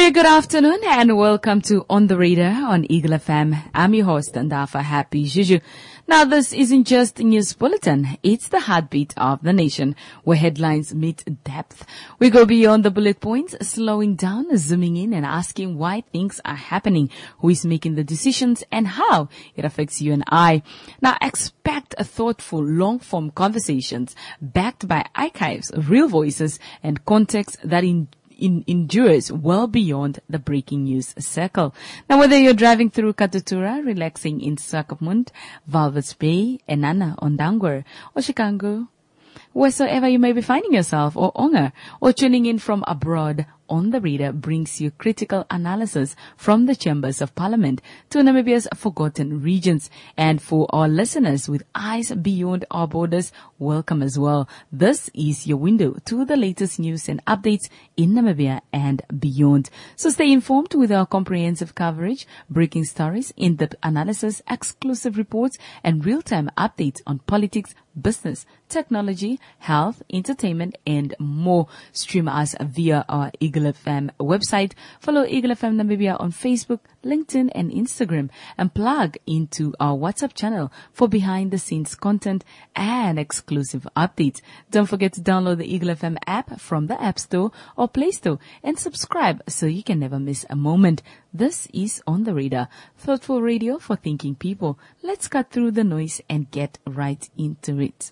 Very good afternoon and welcome to On the Radar on Eagle FM. I'm your host, Ndafa Happy Juju. Now, this isn't just a news bulletin. It's the heartbeat of the nation, where headlines meet depth. We go beyond the bullet points, slowing down, zooming in, and asking why things are happening, who is making the decisions, and how it affects you and I. Now, expect a thoughtful, long-form conversations backed by archives, real voices, and context that endures well beyond the breaking news circle. Now, whether you're driving through Katutura, relaxing in Swakopmund, Walvis Bay, Enana, Ondangwer, or Chicago, wheresoever you may be finding yourself, or Onga, or tuning in from abroad, On the Radar brings you critical analysis from the chambers of parliament to Namibia's forgotten regions. And for our listeners with eyes beyond our borders, welcome as well. This is your window to the latest news and updates in Namibia and beyond. So stay informed with our comprehensive coverage, breaking stories, in-depth analysis, exclusive reports, and real-time updates on politics, business, technology, health, entertainment, and more. Stream us via our Eagle FM website. Follow Eagle FM Namibia on Facebook, LinkedIn, and Instagram, and plug into our WhatsApp channel for behind-the-scenes content and exclusive updates. Don't forget to download the Eagle FM app from the App Store or Play Store and subscribe so you can never miss a moment. This is On the Radar, thoughtful radio for thinking people. Let's cut through the noise and get right into it.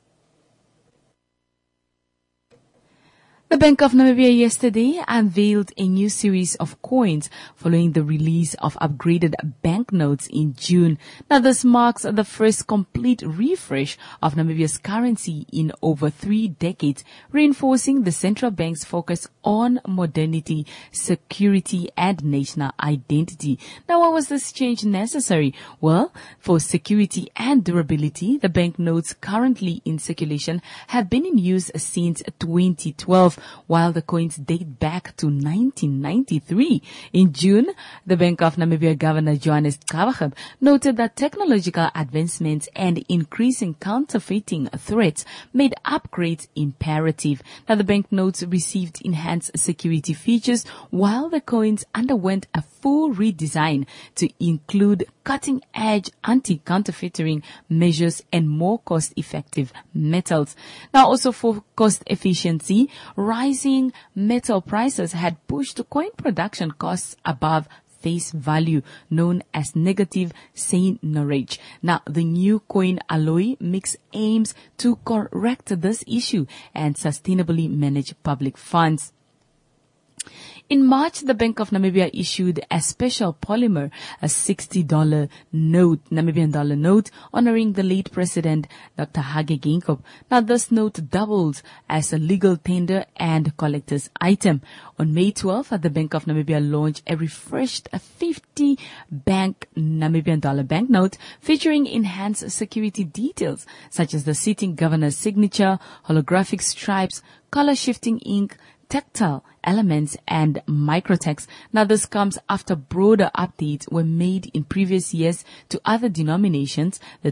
The Bank of Namibia yesterday unveiled a new series of coins following the release of upgraded banknotes in June. Now, this marks the first complete refresh of Namibia's currency in over 3 decades, reinforcing the central bank's focus on modernity, security, and national identity. Now, why was this change necessary? Well, for security and durability, the banknotes currently in circulation have been in use since 2012. While the coins date back to 1993. In June, the Bank of Namibia Governor Johannes Kavachab noted that technological advancements and increasing counterfeiting threats made upgrades imperative. Now, the banknotes received enhanced security features while the coins underwent a full redesign to include cutting-edge anti-counterfeiting measures and more cost-effective metals. Now, also for cost efficiency, rising metal prices had pushed coin production costs above face value, known as negative seigniorage. Now, the new coin alloy mix aims to correct this issue and sustainably manage public funds. In March, the Bank of Namibia issued a special polymer, a $60 note, Namibian dollar note, honoring the late President, Dr. Hage Geingob. Now, this note doubles as a legal tender and collector's item. On May 12th, the Bank of Namibia launched a refreshed 50 bank Namibian dollar banknote featuring enhanced security details, such as the sitting governor's signature, holographic stripes, color-shifting ink, tactile elements, and microtext. Now, this comes after broader updates were made in previous years to other denominations, the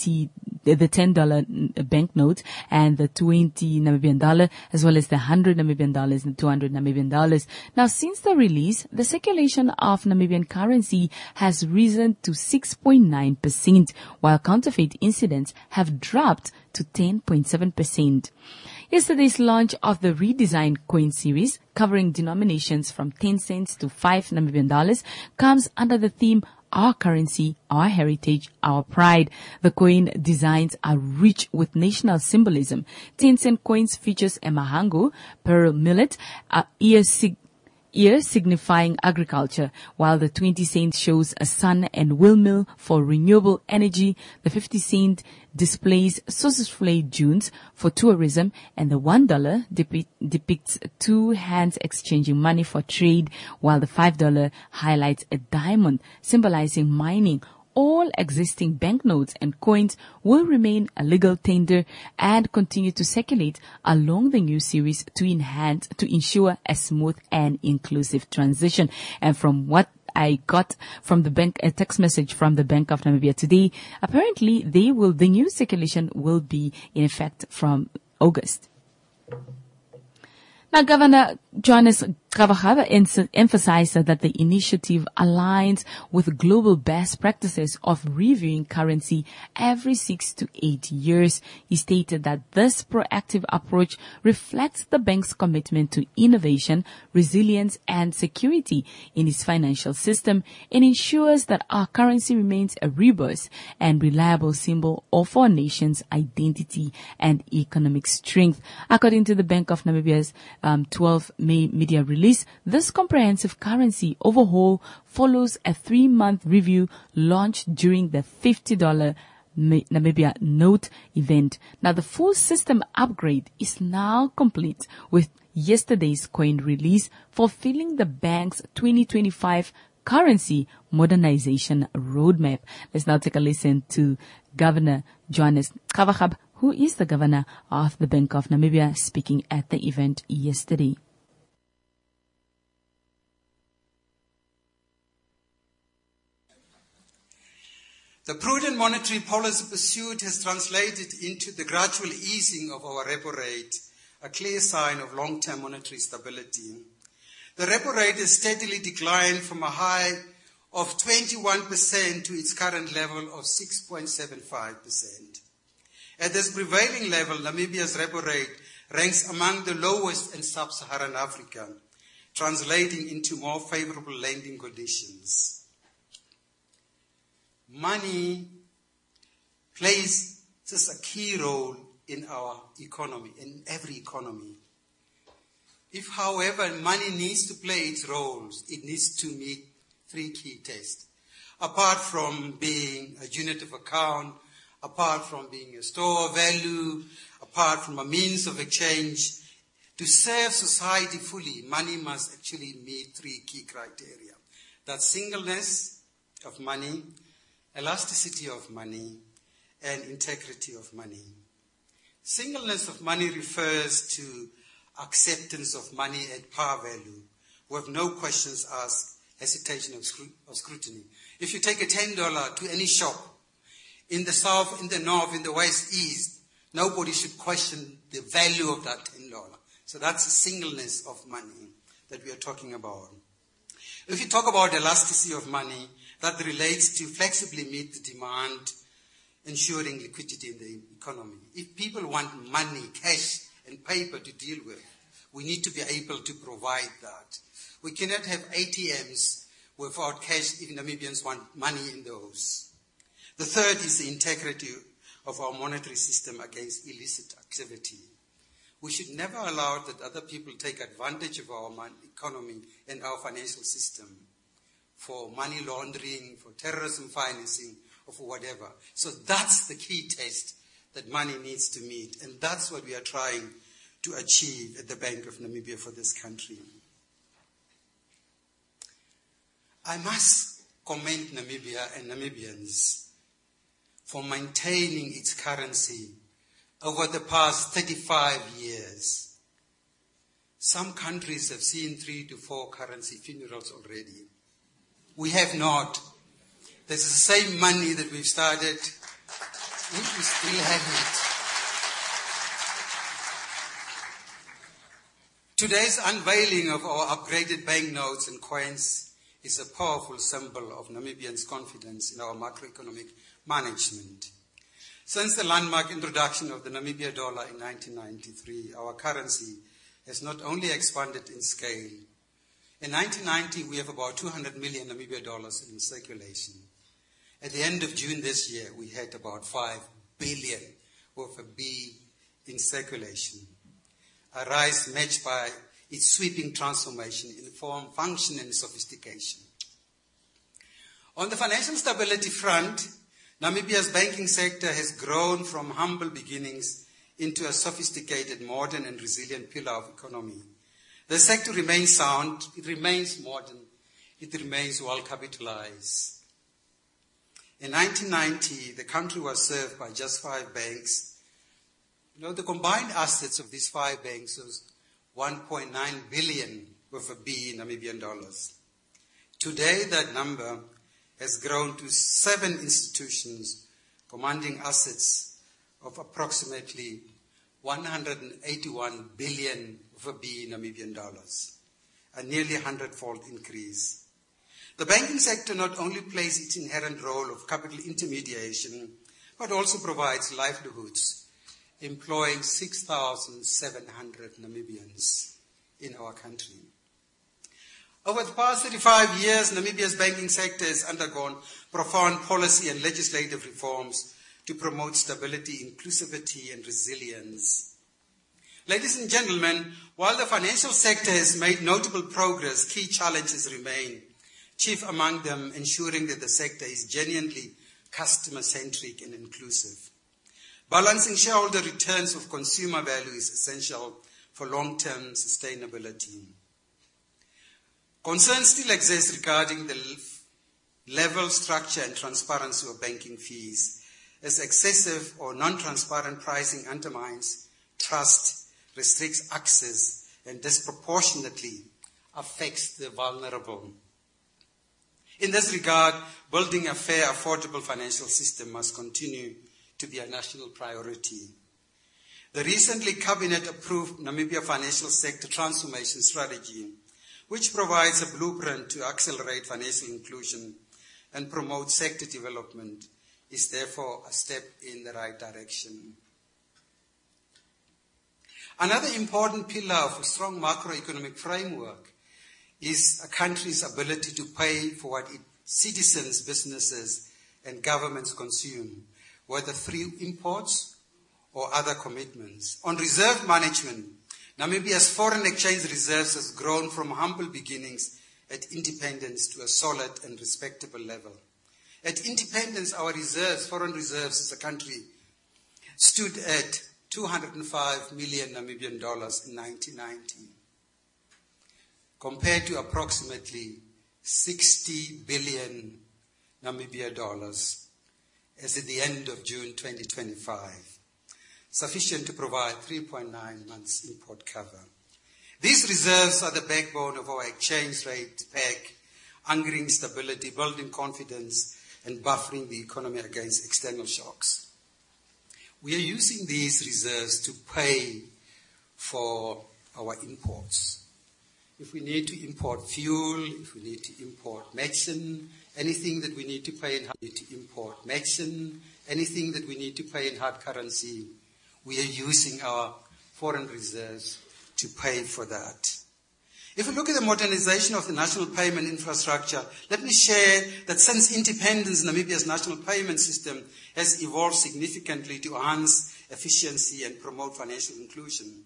$10 banknote and the 20 Namibian dollar, as well as the 100 Namibian dollars and 200 Namibian dollars. Now, since the release, the circulation of Namibian currency has risen to 6.9%, while counterfeit incidents have dropped to 10.7%. Yesterday's launch of the redesigned coin series, covering denominations from 10 cents to 5 Namibian dollars, comes under the theme Our Currency, Our Heritage, Our Pride. The coin designs are rich with national symbolism. 10-cent coins features a mahango, pearl millet, ear signifying agriculture, while the 20 cent shows a sun and windmill for renewable energy. The 50 cent displays Sossusvlei dunes for tourism, and the $1 depicts two hands exchanging money for trade, while the $5 highlights a diamond symbolizing mining. All existing banknotes and coins will remain a legal tender and continue to circulate along the new series to ensure a smooth and inclusive transition. And from what I got from the bank, a text message from the Bank of Namibia today, apparently the new circulation will be in effect from August. Now, Governor Johannes Kavahaba emphasized that the initiative aligns with global best practices of reviewing currency every 6 to 8 years. He stated that this proactive approach reflects the bank's commitment to innovation, resilience, and security in its financial system and ensures that our currency remains a robust and reliable symbol of our nation's identity and economic strength. According to the Bank of Namibia's 12 May media release, this comprehensive currency overhaul follows a 3-month review launched during the $50 Namibia Note event. Now, the full system upgrade is now complete with yesterday's coin release, fulfilling the bank's 2025 currency modernization roadmap. Let's now take a listen to Governor Johannes Kavahab, who is the governor of the Bank of Namibia, speaking at the event yesterday. The prudent monetary policy pursued has translated into the gradual easing of our repo rate, a clear sign of long-term monetary stability. The repo rate has steadily declined from a high of 21% to its current level of 6.75%. At this prevailing level, Namibia's repo rate ranks among the lowest in sub-Saharan Africa, translating into more favorable lending conditions. Money plays a key role in our economy, in every economy. If, however, money needs to play its roles, it needs to meet 3 key tests. Apart from being a unit of account, apart from being a store of value, apart from a means of exchange, to serve society fully, money must actually meet 3 key criteria. That's singleness of money, elasticity of money, and integrity of money. Singleness of money refers to acceptance of money at par value, with no questions asked, hesitation or scrutiny. If you take a $10 to any shop, in the south, in the north, in the west, east, nobody should question the value of that $10. So that's the singleness of money that we are talking about. If you talk about elasticity of money, that relates to flexibly meet the demand, ensuring liquidity in the economy. If people want money, cash, and paper to deal with, we need to be able to provide that. We cannot have ATMs without cash if Namibians want money in those. The third is the integrity of our monetary system against illicit activity. We should never allow that other people take advantage of our economy and our financial system for money laundering, for terrorism financing, or for whatever. So that's the key test that money needs to meet, and that's what we are trying to achieve at the Bank of Namibia for this country. I must commend Namibia and Namibians for maintaining its currency over the past 35 years. Some countries have seen 3 to 4 currency funerals already. We have not. There's the same money that we've started. We still have it. Today's unveiling of our upgraded banknotes and coins is a powerful symbol of Namibians' confidence in our macroeconomic management. Since the landmark introduction of the Namibia dollar in 1993, our currency has not only expanded in scale. In 1990, we have about 200 million Namibia dollars in circulation. At the end of June this year, we had about 5 billion with a B in circulation. A rise matched by its sweeping transformation in form, function, and sophistication. On the financial stability front, Namibia's banking sector has grown from humble beginnings into a sophisticated, modern, and resilient pillar of economy. The sector remains sound, it remains modern, it remains well capitalized. In 1990, the country was served by just 5 banks. The combined assets of these 5 banks was 1.9 billion with a B in Namibian dollars. Today, that number has grown to 7 institutions commanding assets of approximately 181 billion with a B in Namibian dollars. a nearly 100-fold increase. The banking sector not only plays its inherent role of capital intermediation, but also provides livelihoods, employing 6,700 Namibians in our country. Over the past 35 years, Namibia's banking sector has undergone profound policy and legislative reforms to promote stability, inclusivity, and resilience. Ladies and gentlemen, while the financial sector has made notable progress, key challenges remain, chief among them ensuring that the sector is genuinely customer-centric and inclusive. Balancing shareholder returns of consumer value is essential for long-term sustainability. Concerns still exist regarding the level, structure, and transparency of banking fees, as excessive or non-transparent pricing undermines trust, restricts access, and disproportionately affects the vulnerable. In this regard, building a fair, affordable financial system must continue to be a national priority. The recently Cabinet-approved Namibia Financial Sector Transformation Strategy, which provides a blueprint to accelerate financial inclusion and promote sector development, is therefore a step in the right direction. Another important pillar of a strong macroeconomic framework is a country's ability to pay for what its citizens, businesses, and governments consume, whether through imports or other commitments. On reserve management, Namibia's foreign exchange reserves has grown from humble beginnings at independence to a solid and respectable level. At independence, our reserves, foreign reserves as a country, stood at 205 million Namibian dollars in 1990, compared to approximately 60 billion Namibia dollars as at the end of June 2025, sufficient to provide 3.9 months import cover. These reserves are the backbone of our exchange rate peg, anchoring stability, building confidence, and buffering the economy against external shocks. We are using these reserves to pay for our imports. If we need to import fuel, if we need to import medicine, anything that we need to pay in hard currency, we are using our foreign reserves to pay for that. If we look at the modernization of the national payment infrastructure, let me share that since independence, Namibia's national payment system has evolved significantly to enhance efficiency and promote financial inclusion.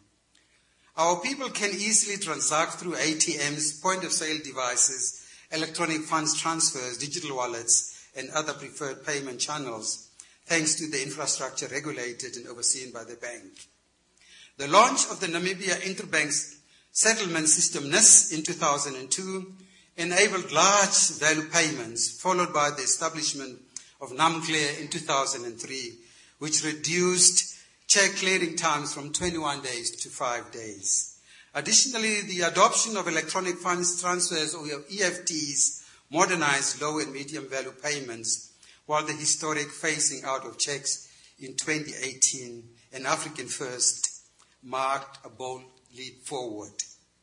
Our people can easily transact through ATMs, point-of-sale devices, electronic funds transfers, digital wallets, and other preferred payment channels, thanks to the infrastructure regulated and overseen by the bank. The launch of the Namibia Interbank Settlement System, NIS, in 2002 enabled large value payments, followed by the establishment of NamClear in 2003, which reduced check clearing times from 21 days to 5 days. Additionally, the adoption of electronic funds transfers, or EFTs, modernized low and medium value payments, while the historic phasing out of checks in 2018, an African first, marked a bold leap forward.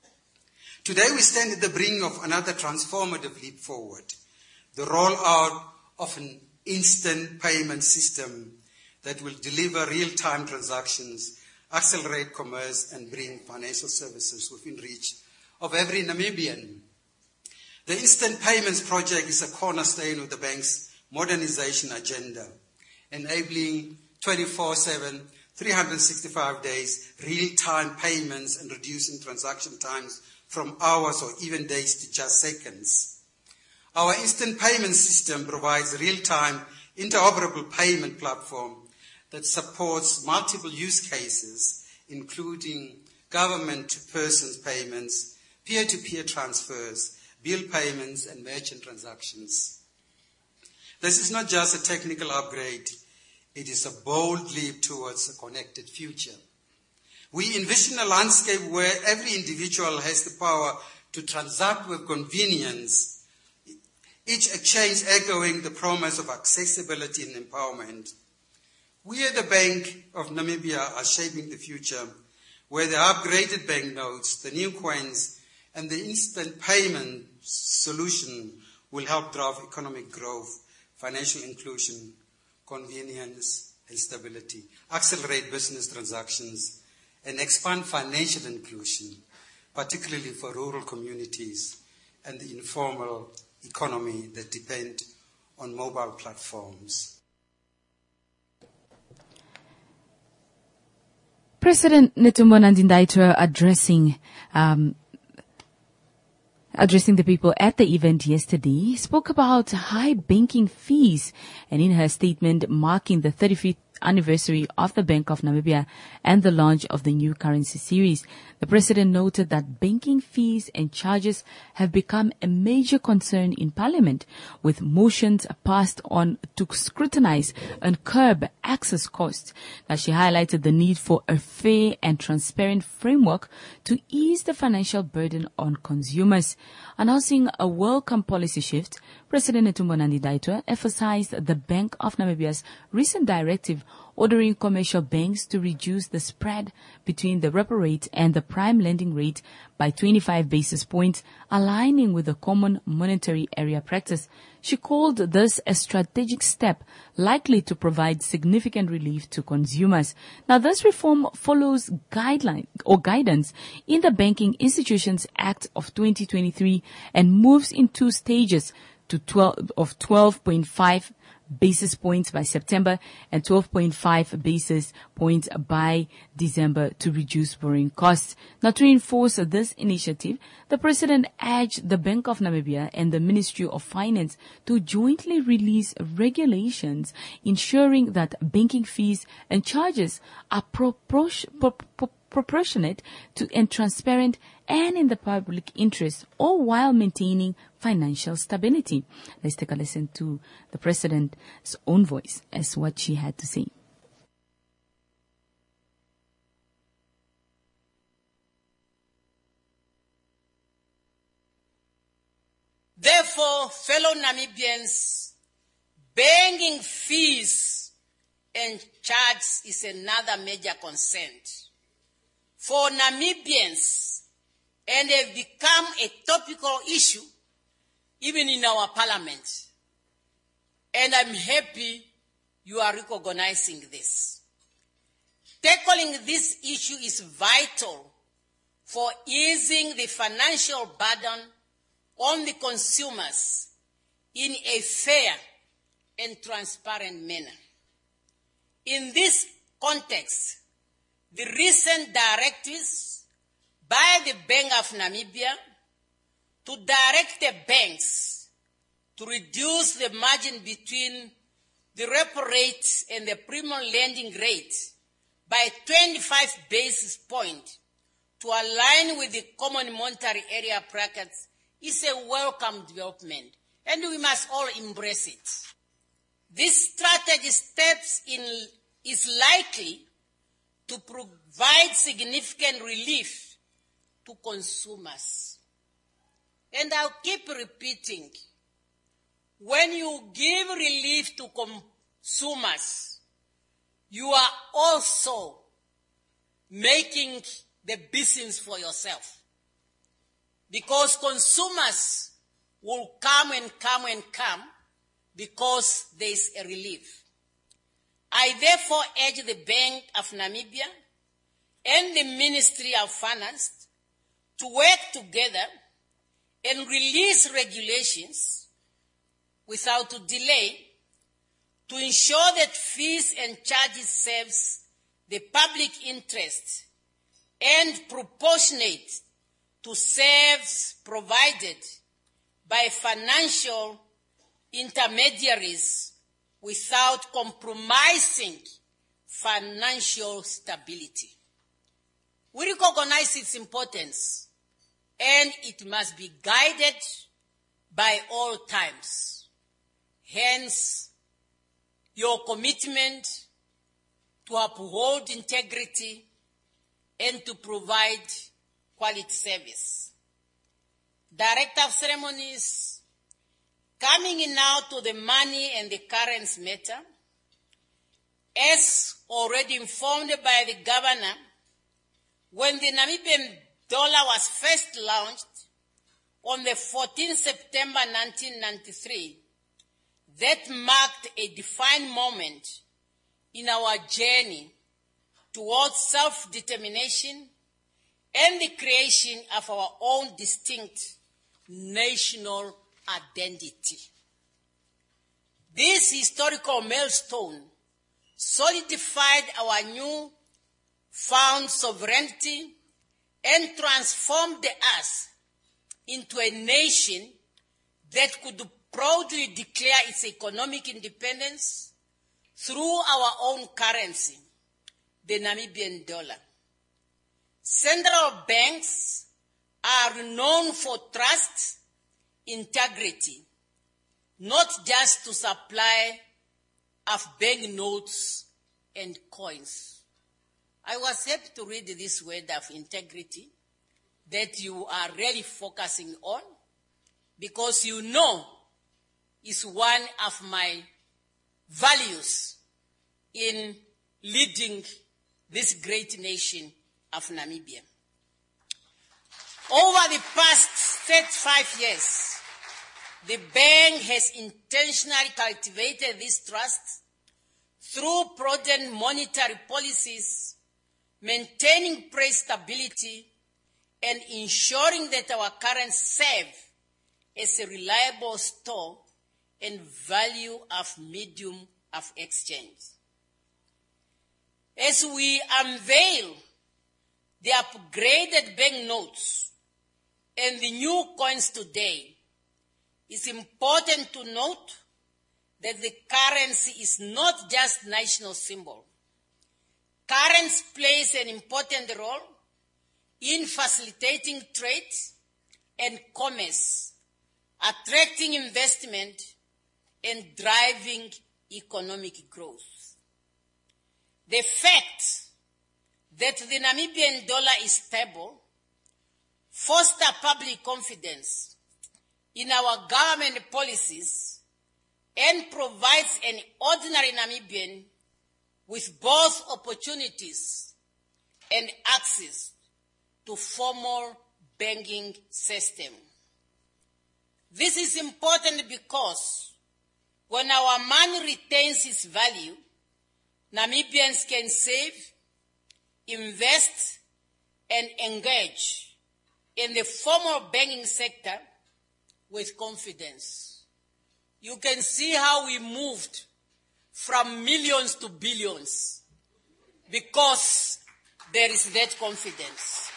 Today we stand at the brink of another transformative leap forward, the rollout of an instant payment system that will deliver real-time transactions, accelerate commerce, and bring financial services within reach of every Namibian. The Instant Payments Project is a cornerstone of the bank's modernization agenda, enabling 24/7, 365 days, real-time payments and reducing transaction times from hours or even days to just seconds. Our instant payment system provides real-time interoperable payment platform that supports multiple use cases, including government-to-persons payments, peer-to-peer transfers, bill payments, and merchant transactions. This is not just a technical upgrade, it is a bold leap towards a connected future. We envision a landscape where every individual has the power to transact with convenience, each exchange echoing the promise of accessibility and empowerment. We at the Bank of Namibia are shaping the future where the upgraded banknotes, the new coins, And the instant payment solution will help drive economic growth, financial inclusion, convenience, and stability, accelerate business transactions, and expand financial inclusion, particularly for rural communities and the informal economy that depend on mobile platforms. President Netumbo Nandi-Ndaitwah addressing the people at the event yesterday, spoke about high banking fees, and in her statement marking the 35th anniversary of the Bank of Namibia and the launch of the new currency series, the president noted that banking fees and charges have become a major concern in Parliament, with motions passed on to scrutinize and curb access costs. Now, she highlighted the need for a fair and transparent framework to ease the financial burden on consumers. Announcing a welcome policy shift, President Netumbo Nandi-Ndaitwah emphasized the Bank of Namibia's recent directive ordering commercial banks to reduce the spread between the repo rate and the prime lending rate by 25 basis points, aligning with the common monetary area practice. She called this a strategic step likely to provide significant relief to consumers. Now, this reform follows guidance in the Banking Institutions Act of 2023 and moves in two stages to 12.5 basis points by September and 12.5 basis points by December to reduce borrowing costs. Now, to enforce this initiative, the President urged the Bank of Namibia and the Ministry of Finance to jointly release regulations ensuring that banking fees and charges are proportionate to and transparent and in the public interest, all while maintaining financial stability. Let's take a listen to the President's own voice as what she had to say. Therefore, fellow Namibians, banking fees and charges is another major concern for Namibians, and have become a topical issue even in our Parliament. And I'm happy you are recognizing this. Tackling this issue is vital for easing the financial burden on the consumers in a fair and transparent manner. In this context, the recent directives by the Bank of Namibia to direct the banks to reduce the margin between the repo rate and the premium lending rate by 25 basis points to align with the common monetary area brackets is a welcome development, and we must all embrace it. This strategy is likely to provide significant relief to consumers. And I'll keep repeating, when you give relief to consumers, you are also making the business for yourself. Because consumers will come because there is a relief. I therefore urge the Bank of Namibia and the Ministry of Finance to work together and release regulations without delay to ensure that fees and charges serves the public interest and proportionate to services provided by financial intermediaries without compromising financial stability. We recognize its importance, and it must be guided by all times. Hence, your commitment to uphold integrity and to provide quality service. Director of Ceremonies, coming in now to the money and the currency matter, as already informed by the Governor, when the Namibian dollar was first launched, on the 14th September 1993 that marked a defining moment in our journey towards self-determination and the creation of our own distinct national identity. This historical milestone solidified our new found sovereignty and transformed us into a nation that could proudly declare its economic independence through our own currency, the Namibian dollar. Central banks are known for trust, integrity, not just to supply of banknotes and coins. I was happy to read this word of integrity that you are really focusing on, because you know it's one of my values in leading this great nation of Namibia. Over the past 35 years, the bank has intentionally cultivated this trust through prudent monetary policies, maintaining price stability, and ensuring that our currency serve as a reliable store and value of medium of exchange. As we unveil the upgraded banknotes and the new coins today, it's important to note that the currency is not just a national symbol. Currency plays an important role in facilitating trade and commerce, attracting investment, and driving economic growth. The fact that the Namibian dollar is stable fosters public confidence in our government policies and provides an ordinary Namibian with both opportunities and access to formal banking system. This is important because when our money retains its value, Namibians can save, invest, and engage in the formal banking sector with confidence. You can see how we moved from millions to billions because there is that confidence.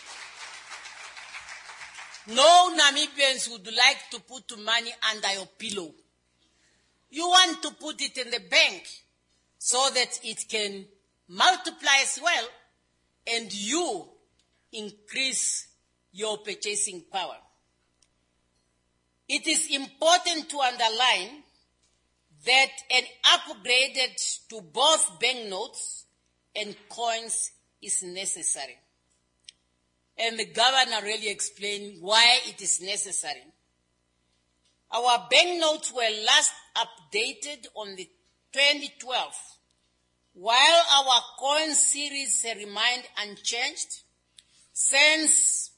No Namibians would like to put money under your pillow. You want to put it in the bank so that it can multiply as well and you increase your purchasing power. It is important to underline that an upgraded to both banknotes and coins is necessary. And the governor really explained why it is necessary. Our banknotes were last updated on the 2012, while our coin series remained unchanged since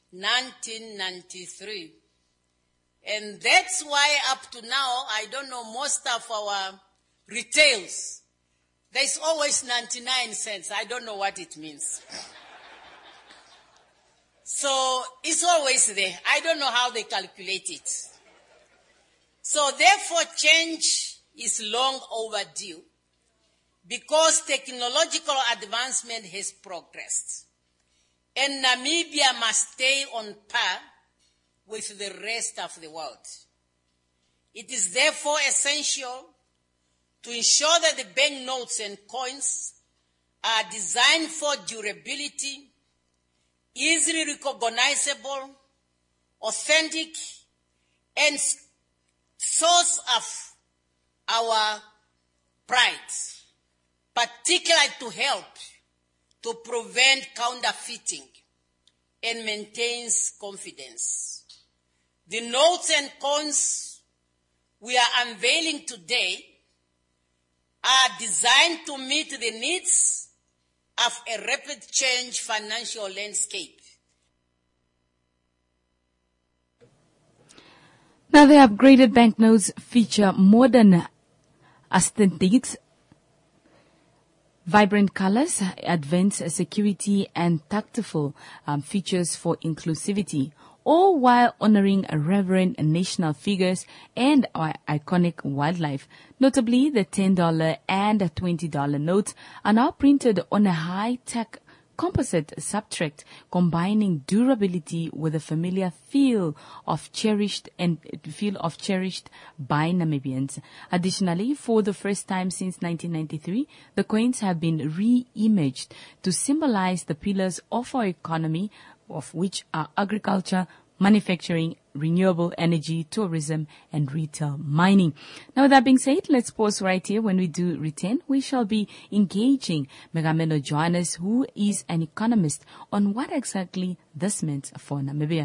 1993. And that's why up to now, I don't know, most of our retails, there's always 99 cents. I don't know what it means. So it's always there. I don't know how they calculate it. So therefore, change is long overdue because technological advancement has progressed. And Namibia must stay on par with the rest of the world. It is therefore essential to ensure that the banknotes and coins are designed for durability, easily recognizable, authentic, and source of our pride, particularly to help to prevent counterfeiting and maintains confidence. The notes and coins we are unveiling today are designed to meet the needs of a rapid change financial landscape. Now, the upgraded banknotes feature modern aesthetics, vibrant colors, advanced security, and tactile features for inclusivity, all while honoring reverend national figures and iconic wildlife. Notably, the $10 and $20 notes are now printed on a high-tech composite substrate, combining durability with a familiar feel of cherished by Namibians. Additionally, for the first time since 1993, the coins have been re-imaged to symbolize the pillars of our economy, of which are agriculture, manufacturing, renewable energy, tourism, and retail mining. Now, with that being said, let's pause right here. When we do return, we shall be engaging Megameno Johannes, who is an economist, on what exactly this meant for Namibia.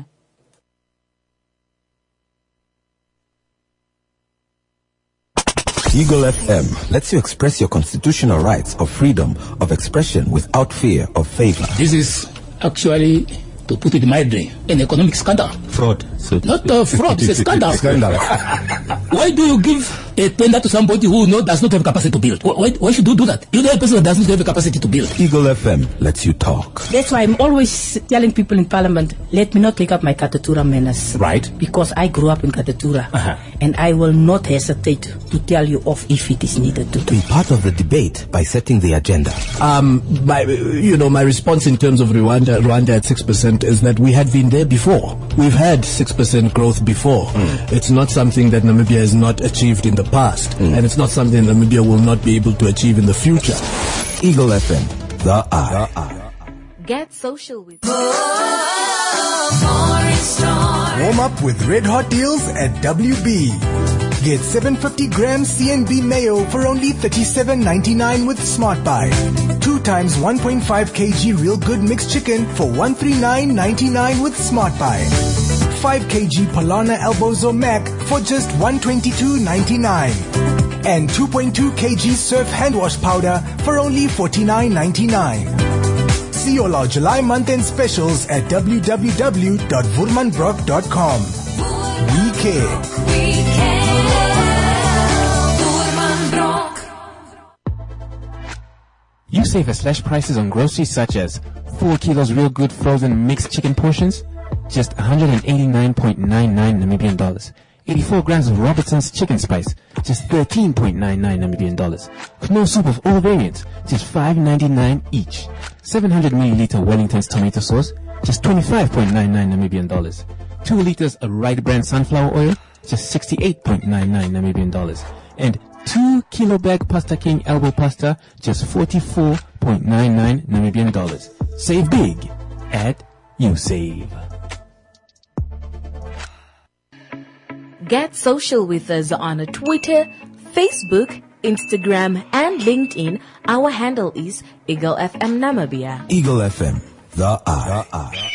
Eagle FM lets you express your constitutional rights of freedom of expression without fear of favor. This is actually, to put it mildly, an economic scandal. Fraud. So Not fraud, it's a scandal. Why do you give a tender to somebody who does not have capacity to build? Why should you do that? You know a person that does not have the capacity to build. Eagle FM lets you talk. That's why I'm always telling people in Parliament, let me not take up my Katatura menace. Right. Because I grew up in Katatura. And I will not hesitate to tell you off if it is needed to. Be part of the debate by setting the agenda. My response in terms of Rwanda at 6% is that we had been there before. We've had 6% growth before. It's not something that Namibia has not achieved in the past. And it's not something Namibia will not be able to achieve in the future. Eagle FM, the eye. Get social with Warm up with red hot deals at WB. Get 750 grams CNB mayo for only $37.99 with Smart Buy. 2 times 1.5 kg Real Good mixed chicken for $139.99 with Smart Buy. 5 kg Polana elbows or mac for just $122.99. And 2.2 kg Surf hand wash powder for only $49.99. See all our July month-end specials at www.woermanbrock.com. We care. You save at slash prices on groceries such as 4 kilos Real Good frozen mixed chicken portions, just 189.99 Namibian dollars. 84 grams of Robertson's chicken spice, just 13.99 Namibian dollars. Knorr soup of all variants, just $5.99 each. 700 milliliter Wellington's tomato sauce, just 25.99 Namibian dollars. 2 liters of Right Brand sunflower oil, just 68.99 Namibian dollars. And 2 kilo bag Pasta King elbow pasta, just 44.99 Namibian dollars. Save big at YouSave. Get social with us on Twitter, Facebook, Instagram, and LinkedIn. Our handle is Eagle FM Namibia. Eagle FM, the eye.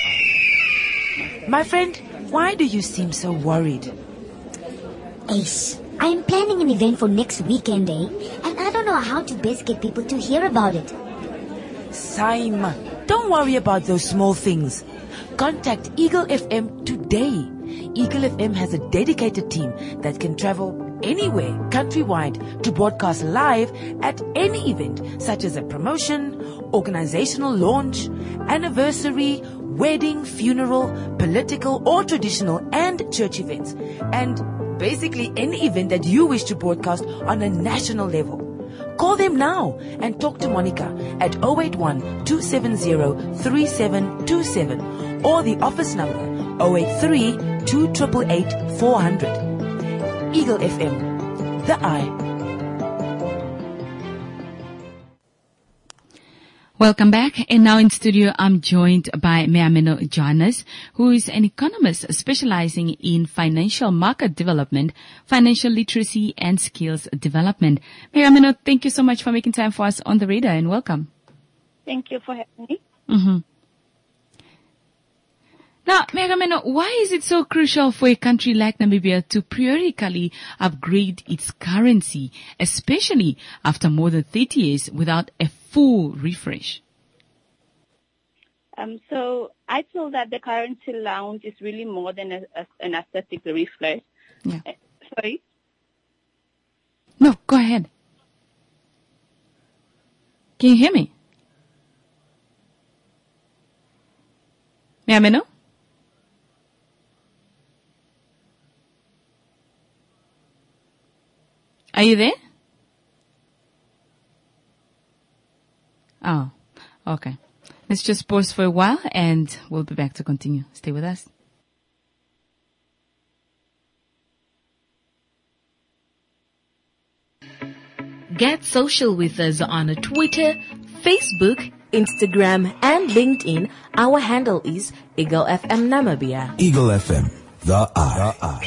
My friend, why do you seem so worried? Ace, I am planning an event for next weekend, and I don't know how to best get people to hear about it. Simon, don't worry about those small things. Contact Eagle FM today. Eagle FM has a dedicated team that can travel anywhere countrywide to broadcast live at any event, such as a promotion, organizational launch, anniversary, wedding, funeral, political or traditional and church events, and basically any event that you wish to broadcast on a national level. Call them now and talk to Monica at 081-270-3727 or the office number 083-2888-400. Eagle FM, the eye. Welcome back. And now in studio, I'm joined by Megameno Johannes, who is an economist specializing in financial market development, financial literacy, and skills development. Megameno, thank you so much for making time for us on the radar, and welcome. Thank you for having me. Now, Megameno, why is it so crucial for a country like Namibia to periodically upgrade its currency, especially after more than 30 years without a full refresh? So I feel that the currency launch is really more than an aesthetic refresh. Yeah. Sorry? No, go ahead. Can you hear me? Meameno? Are you there? Oh, okay. Let's just pause for a while and we'll be back to continue. Stay with us. Get social with us on Twitter, Facebook, Instagram, and LinkedIn. Our handle is Eagle FM Namibia. Eagle FM, the eye.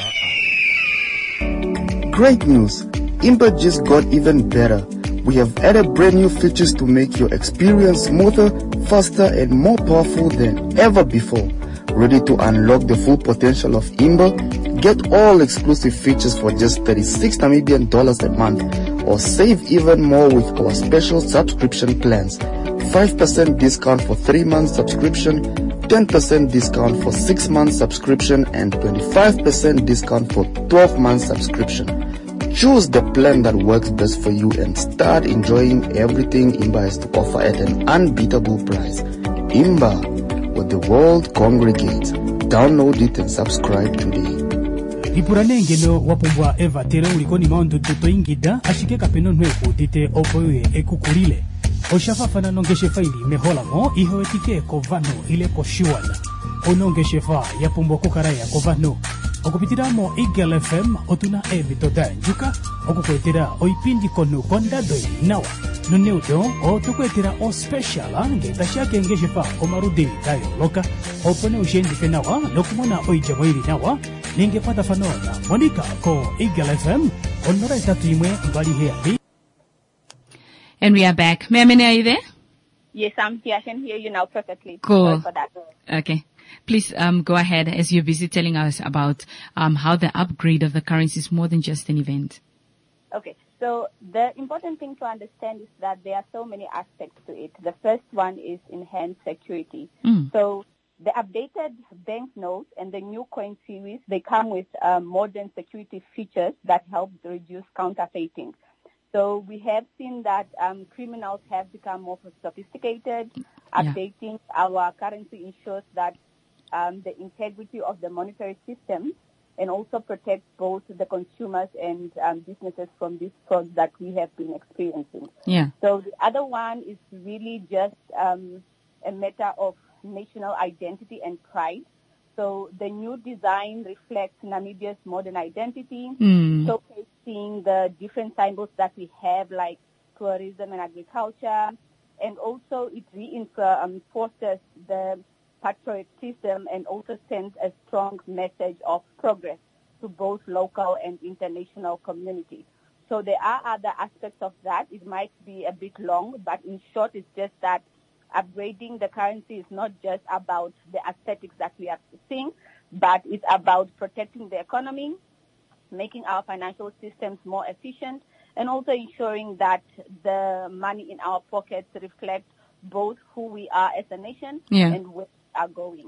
Great news! Imba just got even better. We have added brand new features to make your experience smoother, faster, and more powerful than ever before. Ready to unlock the full potential of Imba? Get all exclusive features for just 36 Namibian dollars a month, or save even more with our special subscription plans. 5% discount for 3 months subscription, 10% discount for 6 months subscription, and 25% discount for 12 months subscription. Choose the plan that works best for you and start enjoying everything Imba has to offer at an unbeatable price. Imba, where the world congregates. Download it and subscribe today. Ipuranengeno wapumbwa eva tere ulikoni maondo tuto ingida ashike kapeno nweku tite opoye ekukulile. Oshafafana nongeshefa ili meholamo iho etike kovano ile koshuana. Onongeshefa yapumbwa kukaraya kovano. Okupitiramo Eagle FM otuna ebitoda njuka okukwetera oipindi konu kondadoi nawa nuneudo otukwetera o special ngetashake ngeshefa omarudi dayo loka opone ushendike nawa nokumona oijamoiri nawa ningepata fanona monika ko Eagle FM onora itatu imwe mbali heali. And we are back. Meamene, are you there? Yes, I'm here. I can hear you now perfectly. Cool. Sorry for that. Okay. Please go ahead as you're busy telling us about how the upgrade of the currency is more than just an event. Okay, so the important thing to understand is that there are so many aspects to it. The first one is enhanced security. So the updated banknotes and the new coin series, they come with modern security features that help reduce counterfeiting. So we have seen that criminals have become more sophisticated. Updating our currency ensures that the integrity of the monetary system and also protect both the consumers and businesses from these frauds that we have been experiencing. Yeah. So the other one is really just a matter of national identity and pride. So the new design reflects Namibia's modern identity, showcasing the different symbols that we have, like tourism and agriculture, and also it reinforces the patriotism and also sends a strong message of progress to both local and international communities. So there are other aspects of that. It might be a bit long, but in short, it's just that upgrading the currency is not just about the aesthetics that we are seeing, but it's about protecting the economy, making our financial systems more efficient, and also ensuring that the money in our pockets reflects both who we are as a nation and where we are going.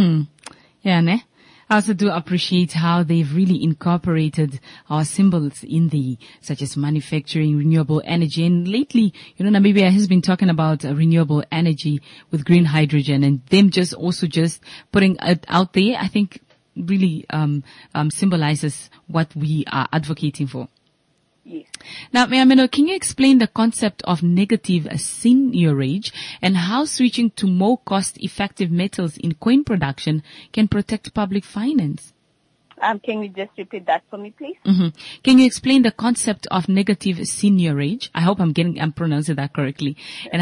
Yeah, ne? I also do appreciate how they've really incorporated our symbols in such as manufacturing, renewable energy. And lately, Namibia has been talking about renewable energy with green hydrogen, and them just putting it out there, I think really, symbolizes what we are advocating for. Yes. Now, Meameno, can you explain the concept of negative seigniorage and how switching to more cost-effective metals in coin production can protect public finance? Can you just repeat that for me, please? Can you explain the concept of negative seigniorage? I hope I'm pronouncing that correctly. And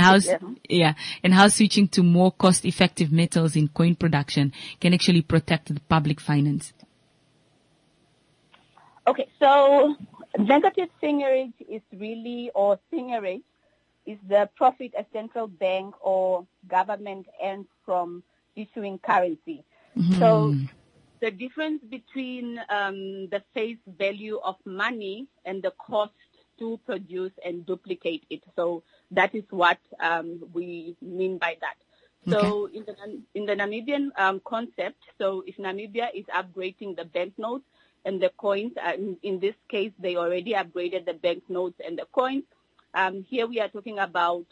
how switching to more cost-effective metals in coin production can actually protect the public finance? Okay, so negative seigniorage is seigniorage is the profit a central bank or government earns from issuing currency. So the difference between the face value of money and the cost to produce and duplicate it. So that is what we mean by that. So in the Namibian concept, so if Namibia is upgrading the banknotes, and the coins. In this case, they already upgraded the banknotes and the coins. Here we are talking about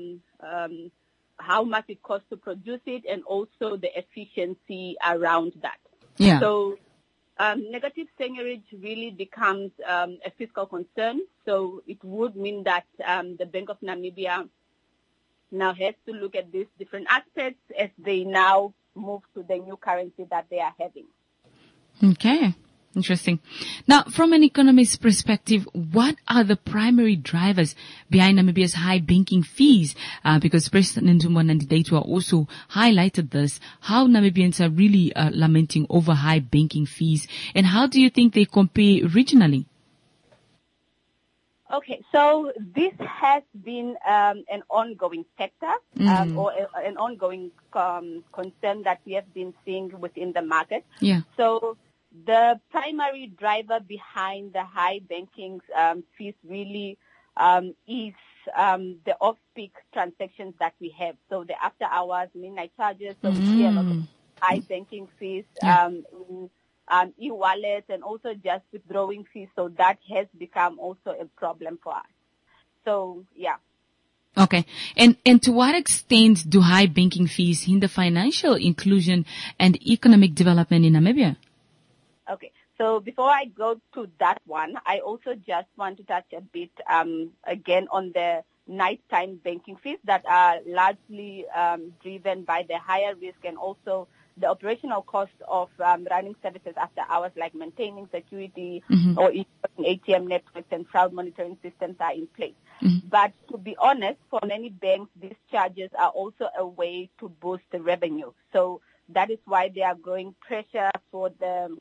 how much it costs to produce it and also the efficiency around that. Yeah. So negative seigniorage really becomes a fiscal concern. So it would mean that the Bank of Namibia now has to look at these different aspects as they now move to the new currency that they are having. Okay. Interesting. Now, from an economist's perspective, what are the primary drivers behind Namibia's high banking fees? Because President Zuma and Nanditwa also highlighted this, how Namibians are really lamenting over high banking fees. And how do you think they compare regionally? Okay, so this has been an ongoing sector or an ongoing concern that we have been seeing within the market. Yeah. So the primary driver behind the high banking fees really is the off-peak transactions that we have. So the after-hours, midnight charges, so we see a lot of high banking fees in e-wallets and also just withdrawing fees. So that has become also a problem for us. So, yeah. Okay. And to what extent do high banking fees hinder financial inclusion and economic development in Namibia? Okay, so before I go to that one, I also just want to touch a bit again on the nighttime banking fees that are largely driven by the higher risk and also the operational cost of running services after hours, like maintaining security or ATM networks and fraud monitoring systems are in place. But to be honest, for many banks, these charges are also a way to boost the revenue. So that is why they are growing pressure for the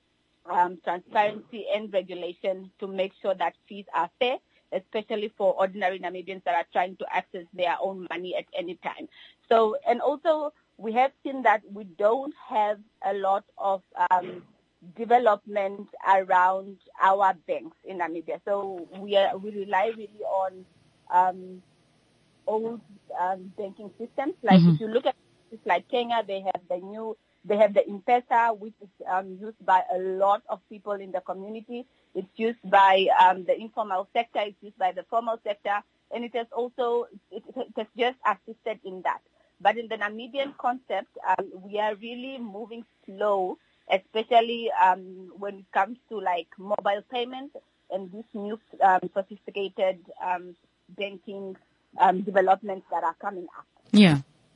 transparency and regulation to make sure that fees are fair, especially for ordinary Namibians that are trying to access their own money at any time. So, and also we have seen that we don't have a lot of development around our banks in Namibia. So we rely really on old banking systems. Like if you look at places like Kenya, they have the M-Pesa, which is used by a lot of people in the community. It's used by the informal sector. It's used by the formal sector. And it has also, it has just assisted in that. But in the Namibian concept, we are really moving slow, especially when it comes to like mobile payments and these new sophisticated banking developments that are coming up. Yeah.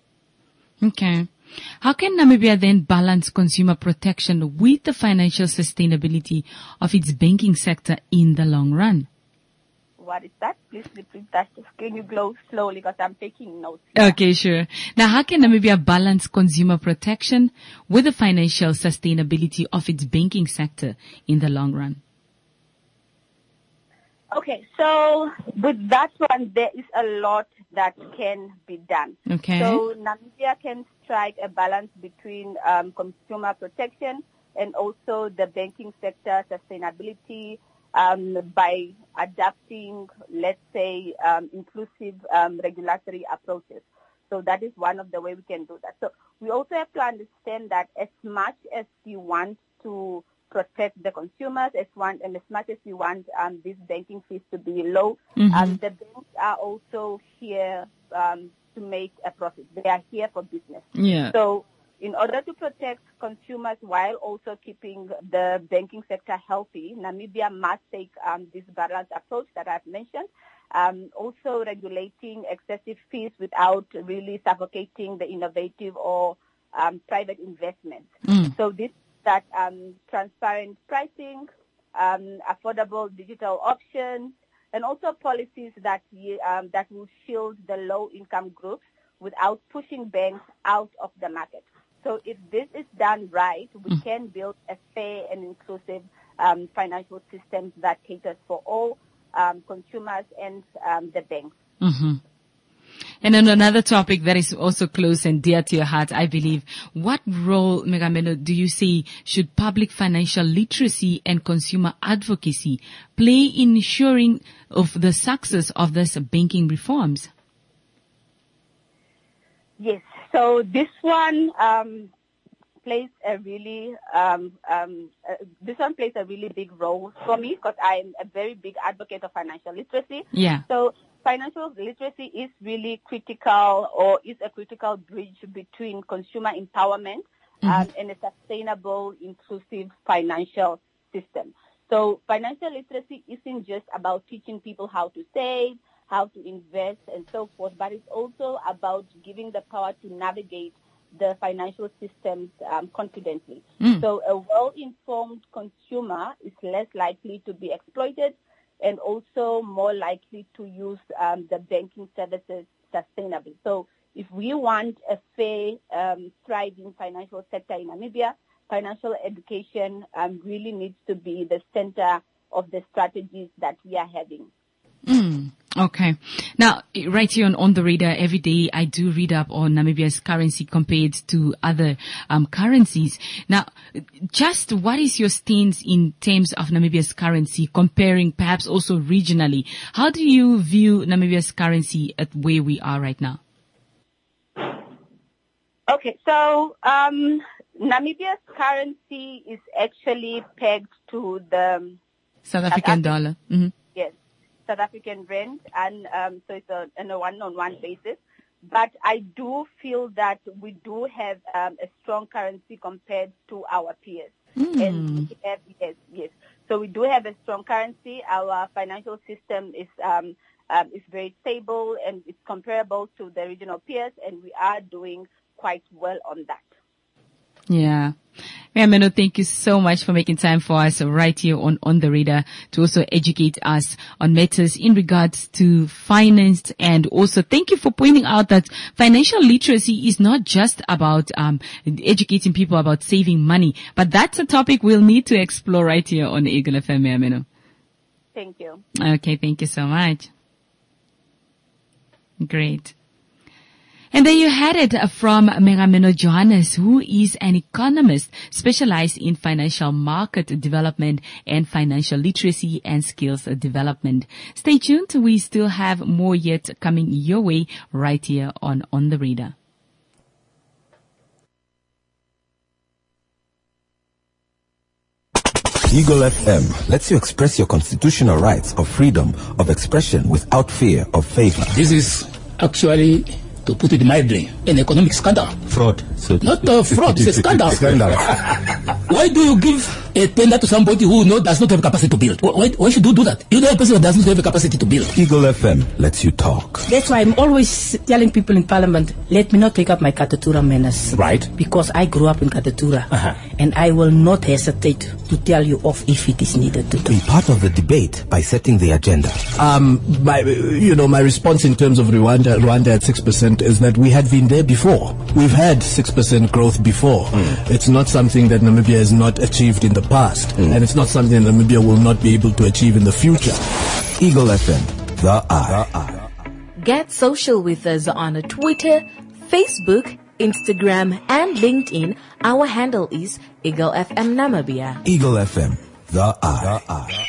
Okay. How can Namibia then balance consumer protection with the financial sustainability of its banking sector in the long run? What is that? Please repeat that. Can you go slowly because I'm taking notes. Okay, sure. Now, how can Namibia balance consumer protection with the financial sustainability of its banking sector in the long run? Okay, so with that one, there is a lot that can be done. Okay. So Namibia can strike a balance between consumer protection and also the banking sector sustainability by adapting, let's say, inclusive regulatory approaches. So that is one of the ways we can do that. So we also have to understand that as much as we want to protect the consumers, as much as we want these banking fees to be low, the banks are also here to make a profit. They are here for business. Yeah. So in order to protect consumers while also keeping the banking sector healthy, Namibia must take this balanced approach that I've mentioned. Also regulating excessive fees without really suffocating the innovative or private investments. So this that transparent pricing, affordable digital options, and also policies that will shield the low-income groups without pushing banks out of the market. So if this is done right, we can build a fair and inclusive financial system that caters for all consumers and the banks. And on another topic that is also close and dear to your heart, I believe, what role, Megameno, do you see should public financial literacy and consumer advocacy play in ensuring of the success of this banking reforms? Yes. So this one plays a really big role for me because I'm a very big advocate of financial literacy. Yeah. So financial literacy is really critical, or is a critical bridge between consumer empowerment and a sustainable, inclusive financial system. So financial literacy isn't just about teaching people how to save, how to invest, and so forth, but it's also about giving the power to navigate the financial systems confidently. So a well-informed consumer is less likely to be exploited and also more likely to use the banking services sustainably. So if we want a fair, thriving financial sector in Namibia, financial education really needs to be the center of the strategies that we are having. Okay. Now, right here on the radar, every day I do read up on Namibia's currency compared to other currencies. Now, just what is your stance in terms of Namibia's currency, comparing perhaps also regionally? How do you view Namibia's currency at where we are right now? Okay, so Namibia's currency is actually pegged to the South African dollar. Mm-hmm. Yes, South African rand, and so it's on a one-on-one basis. But I do feel that we do have a strong currency compared to our peers. And we have, yes. So we do have a strong currency. Our financial system is very stable and it's comparable to the regional peers, and we are doing quite well on that. Yeah. Meno, thank you so much for making time for us right here on the radar to also educate us on matters in regards to finance. And also thank you for pointing out that financial literacy is not just about educating people about saving money, but that's a topic we'll need to explore right here on Eagle FM, Meno. Thank you. Okay, thank you so much. Great. And there you had it from Megameno Johannes, who is an economist specialized in financial market development and financial literacy and skills development. Stay tuned. We still have more yet coming your way right here on the radar. Eagle FM lets you express your constitutional rights of freedom of expression without fear of favor. This is actually, to put it mildly, an economic scandal. Fraud. So not fraud, it's a scandal. Why do you give a tender to somebody who does not have capacity to build? Why should you do that? You know a person who does not have a capacity to build. Eagle FM lets you talk. That's why I'm always telling people in Parliament, let me not take up my Katatura menace. Right. Because I grew up in Katatura. And I will not hesitate to tell you off if it is needed to do. Be part of the debate by setting the agenda. My response in terms of Rwanda at 6% is that we had been there before. We've had 6% growth before. It's not something that Namibia has not achieved in the past, and it's not something Namibia will not be able to achieve in the future. Eagle FM, the eye. Get social with us on Twitter, Facebook, Instagram, and LinkedIn. Our handle is Eagle FM Namibia. Eagle FM, the eye.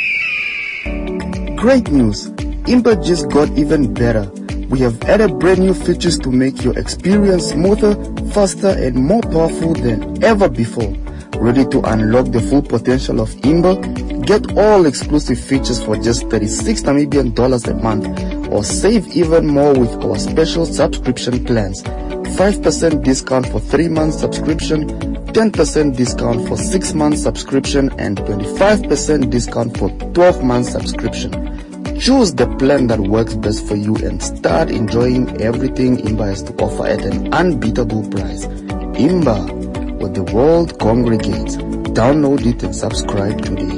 Great news! Imba just got even better. We have added brand new features to make your experience smoother, faster, and more powerful than ever before. Ready to unlock the full potential of Imba? Get all exclusive features for just 36 Namibian dollars a month, or save even more with our special subscription plans. 5% discount for 3 months subscription, 10% discount for 6 months subscription, and 25% discount for 12 months subscription. Choose the plan that works best for you and start enjoying everything Imba has to offer at an unbeatable price. Imba, where the world congregates. Download it and subscribe today.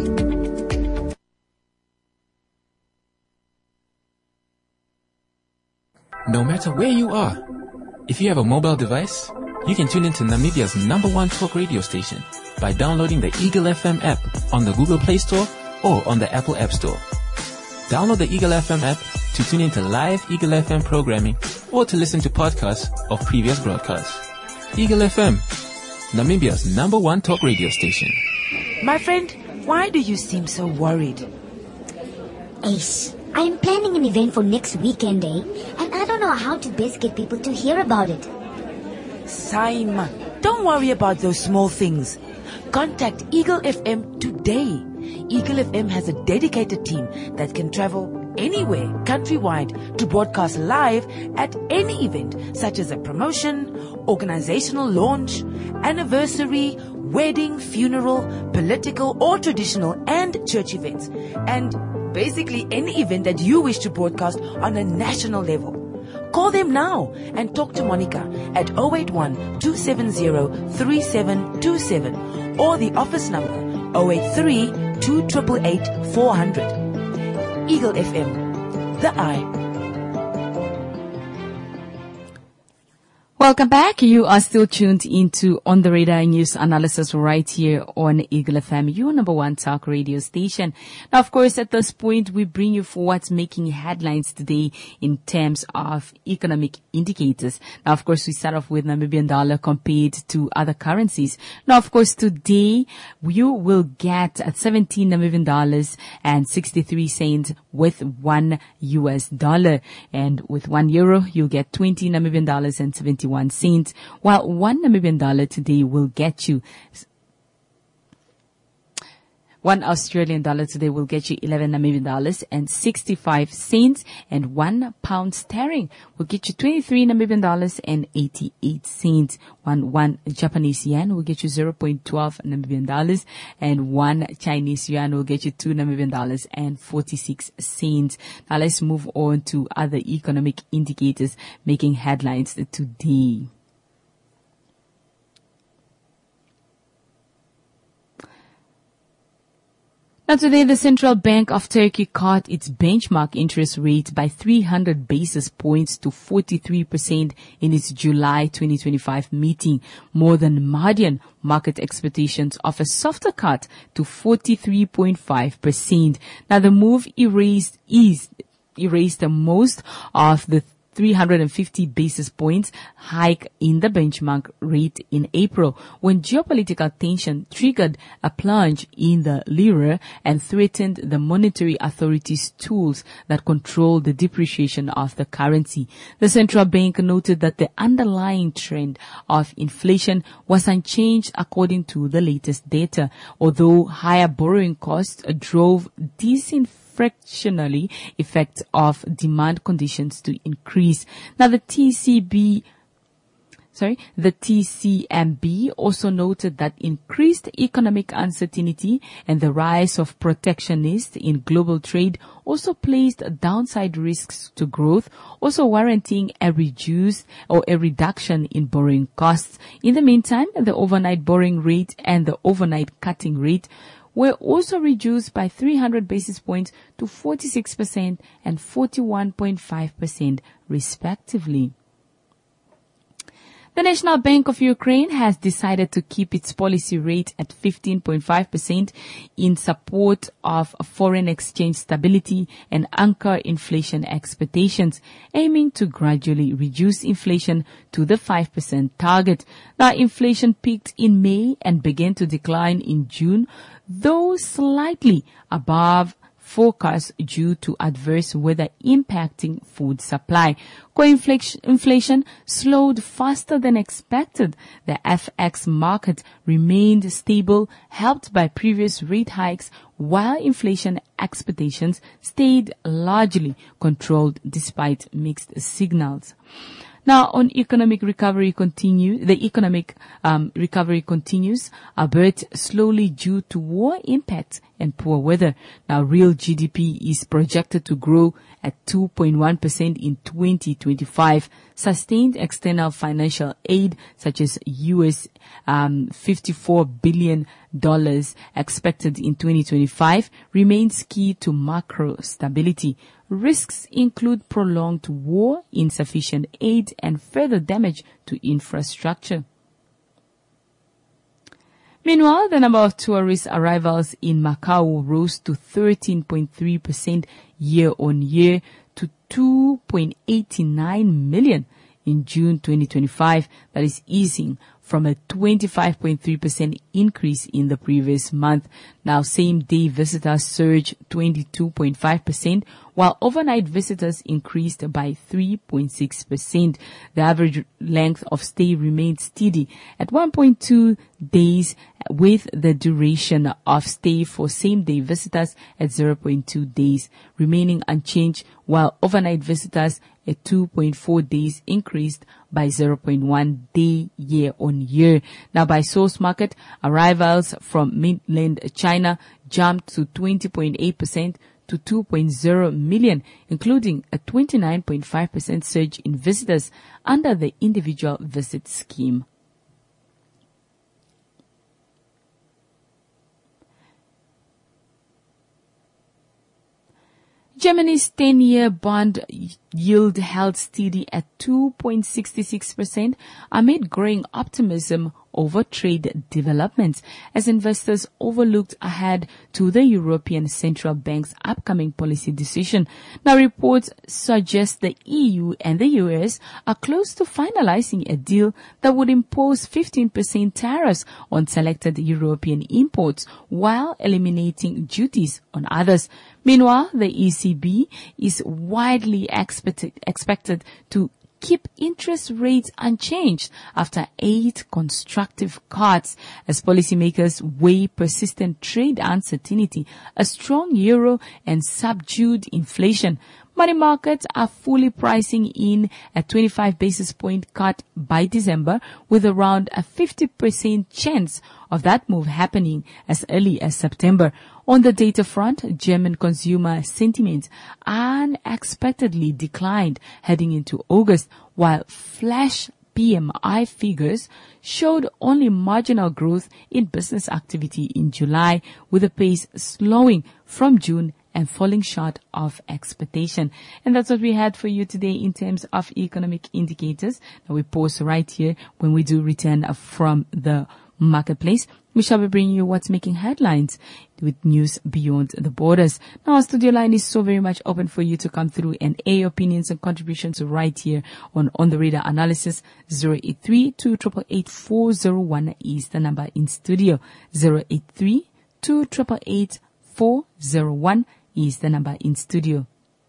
No matter where you are, if you have a mobile device, you can tune into Namibia's #1 talk radio station by downloading the Eagle FM app on the Google Play Store or on the Apple App Store. Download the Eagle FM app to tune into live Eagle FM programming or to listen to podcasts of previous broadcasts. Eagle FM, Namibia's #1 talk radio station. My friend, why do you seem so worried? Ace, I'm planning an event for next weekend, and I don't know how to best get people to hear about it. Simon, Don't worry about those small things. Contact Eagle FM today. Eagle FM has a dedicated team that can travel anywhere countrywide to broadcast live at any event, such as a promotion, organizational launch, anniversary, wedding, funeral, political or traditional and church events, and basically any event that you wish to broadcast on a national level. Call them now and talk to Monica at 081-270-3727 or the office number 083-2888-400. Eagle FM, the eye. Welcome back. You are still tuned into On the Radar News Analysis right here on Eagle FM, your number one talk radio station. Now, of course, at this point, we bring you for what's making headlines today in terms of economic indicators. Now, of course, we start off with Namibian dollar compared to other currencies. Now, of course, today you will get at 17 Namibian dollars and 63 cents with $1, and with €1 you'll get 20 Namibian dollars and 71 cents, while $1 Namibian dollar today will get you $1 Australian dollar today will get you 11 Namibian dollars and 65 cents, and £1 sterling will get you 23 Namibian dollars and 88 cents. One Japanese yen will get you 0.12 Namibian dollars, and 1 Chinese yuan will get you 2 Namibian dollars and 46 cents. Now let's move on to other economic indicators making headlines today. Now today, the Central Bank of Turkey cut its benchmark interest rate by 300 basis points to 43% in its July 2025 meeting, more than Median market expectations of a softer cut to 43.5%. Now the move erased the most of the 350 basis points hike in the benchmark rate in April, when geopolitical tension triggered a plunge in the lira and threatened the monetary authorities' tools that control the depreciation of the currency. The central bank noted that the underlying trend of inflation was unchanged according to the latest data, although higher borrowing costs drove disinflationary effects of demand conditions to increase. Now the TCMB also noted that increased economic uncertainty and the rise of protectionists in global trade also placed downside risks to growth, also warranting a reduction in borrowing costs. In the meantime, the overnight borrowing rate and the overnight cutting rate were also reduced by 300 basis points to 46% and 41.5% respectively. The National Bank of Ukraine has decided to keep its policy rate at 15.5% in support of foreign exchange stability and anchor inflation expectations, aiming to gradually reduce inflation to the 5% target. Now, inflation peaked in May and began to decline in June, though slightly above forecast due to adverse weather impacting food supply. Core inflation slowed faster than expected. The FX market remained stable, helped by previous rate hikes, while inflation expectations stayed largely controlled despite mixed signals. Now, on economic recovery the economic recovery continues, albeit slowly due to war impacts and poor weather. Now, real GDP is projected to grow at 2.1% in 2025. Sustained external financial aid, such as US $54 billion expected in 2025, remains key to macro stability. Risks include prolonged war, insufficient aid, and further damage to infrastructure. Meanwhile, the number of tourist arrivals in Macau rose to 13.3% year-on-year to 2.89 million in June 2025. That is easing from a 25.3% increase in the previous month. Now, same-day visitors surged 22.5%, while overnight visitors increased by 3.6%. The average length of stay remained steady at 1.2 days, with the duration of stay for same-day visitors at 0.2 days, remaining unchanged, while overnight visitors at 2.4 days increased by 0.1 day year on year. Now, by source market, arrivals from mainland China jumped to 20.8% to 2.0 million, including a 29.5% surge in visitors under the individual visit scheme. Germany's 10-year bond yield held steady at 2.66% amid growing optimism over trade developments as investors overlooked ahead to the European Central Bank's upcoming policy decision. Now, reports suggest the EU and the US are close to finalizing a deal that would impose 15% tariffs on selected European imports while eliminating duties on others. Meanwhile, the ECB is widely expected to keep interest rates unchanged after 8 constructive cuts as policymakers weigh persistent trade uncertainty, a strong euro, and subdued inflation. Money markets are fully pricing in a 25 basis point cut by December, with around a 50% chance of that move happening as early as September. On the data front, German consumer sentiment unexpectedly declined heading into August, while flash PMI figures showed only marginal growth in business activity in July, with the pace slowing from June and falling short of expectation. And that's what we had for you today in terms of economic indicators. Now we pause right here. When we do return from the marketplace, we shall be bringing you what's making headlines with news beyond the borders. Now, our studio line is so very much open for you to come through and air your opinions and contributions right here on the radar analysis. 083-288-401 is the number in studio. 083-288-401 is the number in studio.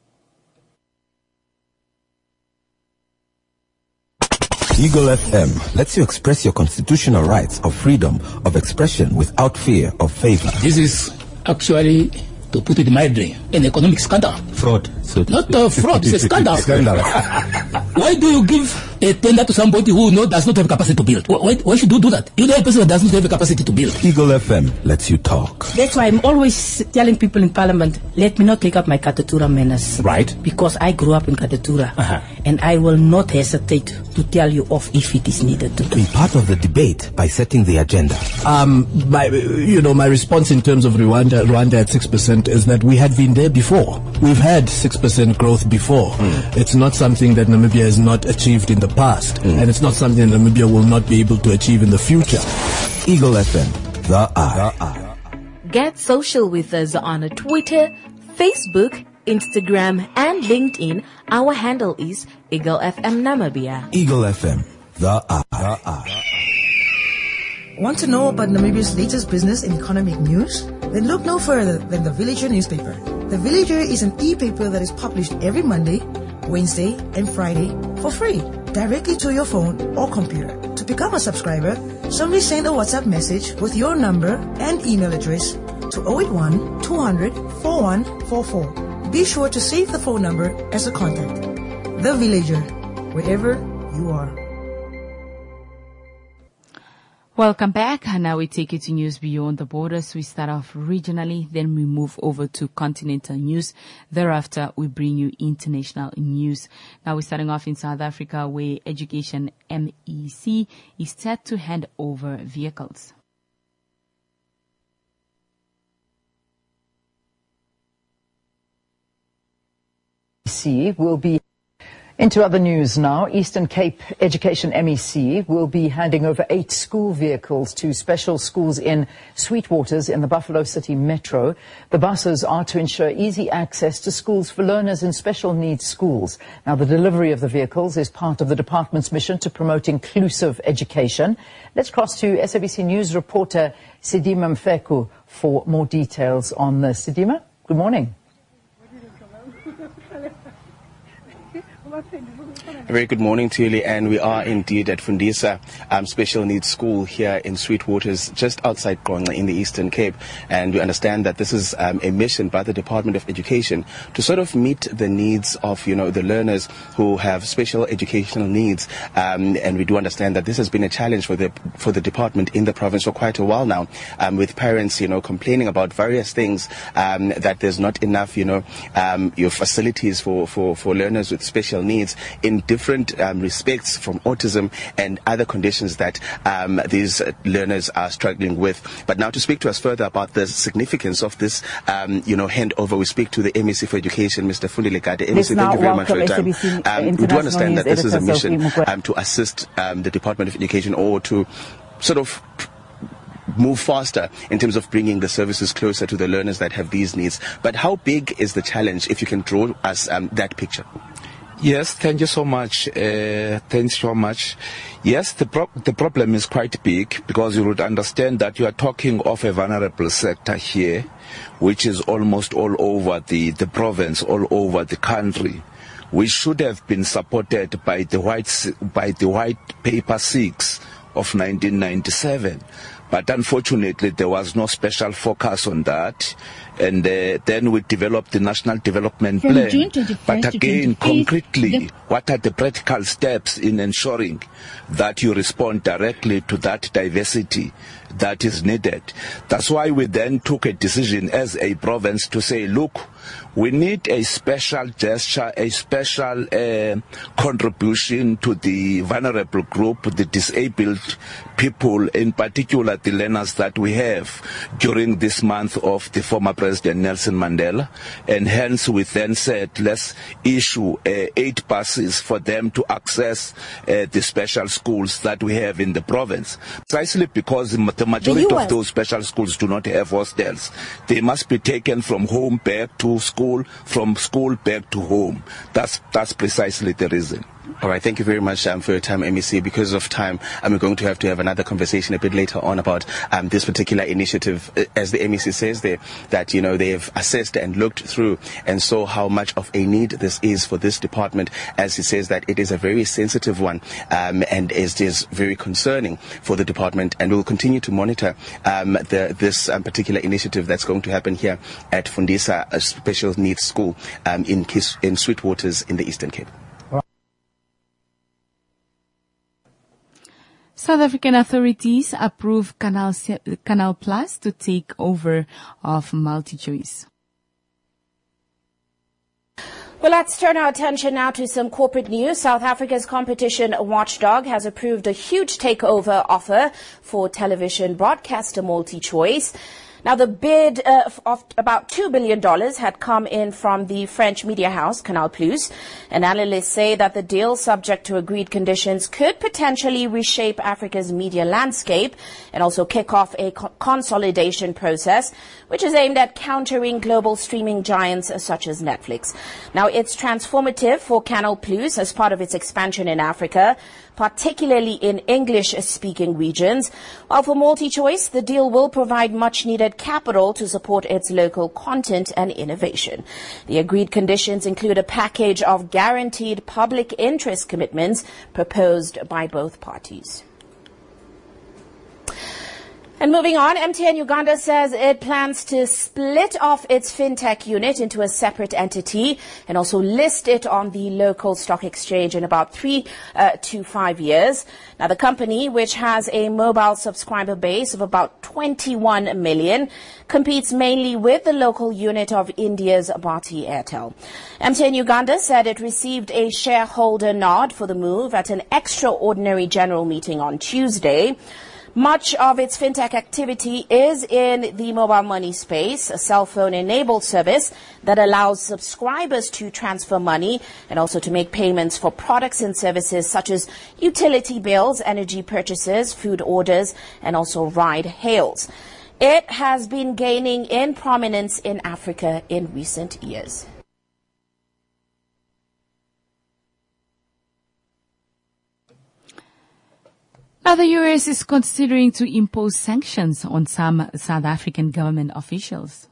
Eagle FM lets you express your constitutional rights of freedom of expression without fear of favor. This is actually, to put it mildly, an economic scandal. Fraud. Not fraud, it's a scandal. Why do you give a tender to somebody who does not have capacity to build? Why should you do that? You know a person that does not have the capacity to build. Eagle FM lets you talk. That's why I'm always telling people in Parliament, let me not take up my Katatura manners. Right. Because I grew up in Katatura. And I will not hesitate to tell you off if it is needed to. Be part of the debate by setting the agenda. My response in terms of Rwanda at 6% is that we had been there before. We've had 6% growth before. It's not something that Namibia has not achieved in the past, and it's not something that Namibia will not be able to achieve in the future. Eagle FM, the eye. Get social with us on Twitter, Facebook, Instagram, and LinkedIn. Our handle is Eagle FM Namibia. Eagle FM, the eye. Want to know about Namibia's latest business and economic news? Then look no further than The Villager newspaper. The Villager is an e-paper that is published every Monday, Wednesday, and Friday for free, directly to your phone or computer. To become a subscriber, simply send a WhatsApp message with your number and email address to 081 200 4144. Be sure to save the phone number as a contact. The Villager, wherever you are. Welcome back. And now we take you to news beyond the borders. We start off regionally, then we move over to continental news. Thereafter, we bring you international news. Now we're starting off in South Africa, where Education MEC is set to hand over vehicles. Will be Into other news now, Eastern Cape Education MEC will be handing over 8 school vehicles to special schools in Sweetwaters in the Buffalo City Metro. The buses are to ensure easy access to schools for learners in special needs schools. Now, the delivery of the vehicles is part of the department's mission to promote inclusive education. Let's cross to SABC News reporter Sidima Mfeku for more details on this. Sidima, good morning. A very good morning to you, and we are indeed at Fundisa Special Needs School here in Sweetwaters, just outside Gqongqo in the Eastern Cape. And we understand that this is a mission by the Department of Education to sort of meet the needs of, the learners who have special educational needs. And we do understand that this has been a challenge for the department in the province for quite a while now, with parents, complaining about various things, that there's not enough, your facilities for learners with special needs in different respects, from autism and other conditions that these learners are struggling with. But now, to speak to us further about the significance of this, handover, we speak to the MEC for Education, Mr. Fundile Gade. MEC, thank you very much for your time. We do understand that this is a mission to assist the Department of Education, or to sort of move faster in terms of bringing the services closer to the learners that have these needs. But how big is the challenge, if you can draw us that picture? Yes, thank you so much. Thanks so much. Yes, the problem is quite big, because you would understand that you are talking of a vulnerable sector here, which is almost all over the province, all over the country. We should have been supported by the white paper 6 of 1997. But unfortunately, there was no special focus on that. And then we developed the National Development Plan. But again, concretely, what are the practical steps in ensuring that you respond directly to that diversity that is needed? That's why we then took a decision as a province to say, look, we need a special gesture, a special contribution to the vulnerable group, the disabled people, in particular the learners that we have during this month of the former President Nelson Mandela. And hence we then said, let's issue 8 buses for them to access the special schools that we have in the province. Precisely because the majority of those special schools do not have hostels. They must be taken from home back to school, from school back to home. That's precisely the reason. All right, thank you very much for your time, MEC. Because of time, we're going to have another conversation a bit later on about this particular initiative. As the MEC says there, that, they've assessed and looked through and saw how much of a need this is for this department, as he says that it is a very sensitive one, and it is very concerning for the department. And we'll continue to monitor this particular initiative that's going to happen here at Fundisa, a special needs school in Sweetwaters in the Eastern Cape. South African authorities approve Canal Plus to take over of MultiChoice. Well, let's turn our attention now to some corporate news. South Africa's competition watchdog has approved a huge takeover offer for television broadcaster MultiChoice. Now, the bid of about $2 billion had come in from the French media house, Canal Plus. And analysts say that the deal, subject to agreed conditions, could potentially reshape Africa's media landscape and also kick off a consolidation process, which is aimed at countering global streaming giants such as Netflix. Now, it's transformative for Canal Plus as part of its expansion in Africa, particularly in English-speaking regions. While for MultiChoice, the deal will provide much-needed capital to support its local content and innovation. The agreed conditions include a package of guaranteed public interest commitments proposed by both parties. And moving on, MTN Uganda says it plans to split off its fintech unit into a separate entity and also list it on the local stock exchange in about 3 to 5 years. Now, the company, which has a mobile subscriber base of about 21 million, competes mainly with the local unit of India's Bharti Airtel. MTN Uganda said it received a shareholder nod for the move at an extraordinary general meeting on Tuesday. Much of its fintech activity is in the mobile money space, a cell phone-enabled service that allows subscribers to transfer money and also to make payments for products and services such as utility bills, energy purchases, food orders, and also ride hails. It has been gaining in prominence in Africa in recent years. Now, the U.S. is considering to impose sanctions on some South African government officials.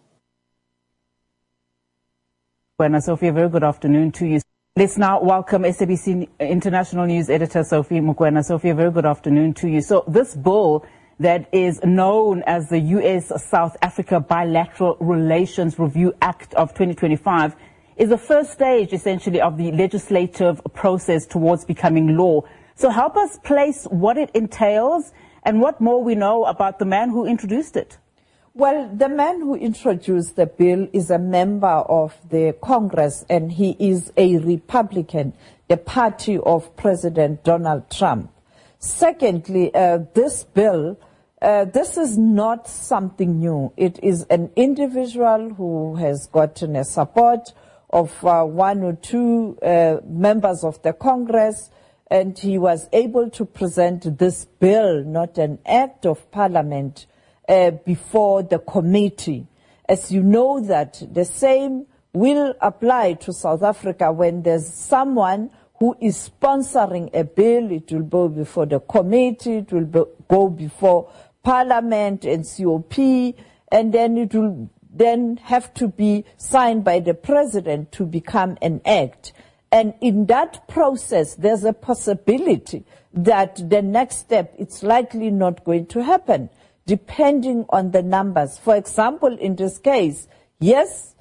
Buena Sophia, very good afternoon to you. Let's now welcome SABC International News Editor Sophie Mokoena. Sophia, very good afternoon to you. So this bill that is known as the U.S.-South Africa Bilateral Relations Review Act of 2025 is the first stage, essentially, of the legislative process towards becoming law. So help us place what it entails and what more we know about the man who introduced it. Well, the man who introduced the bill is a member of the Congress, and he is a Republican, the party of President Donald Trump. Secondly, this bill, this is not something new. It is an individual who has gotten a support of one or two members of the Congress, and he was able to present this bill, not an act of parliament, before the committee. As you know, that the same will apply to South Africa when there's someone who is sponsoring a bill. It will go before the committee, it will go before parliament and COP, and then it will then have to be signed by the president to become an act. And in that process, there's a possibility that the next step, it's likely not going to happen, depending on the numbers. For example, in this case, yes,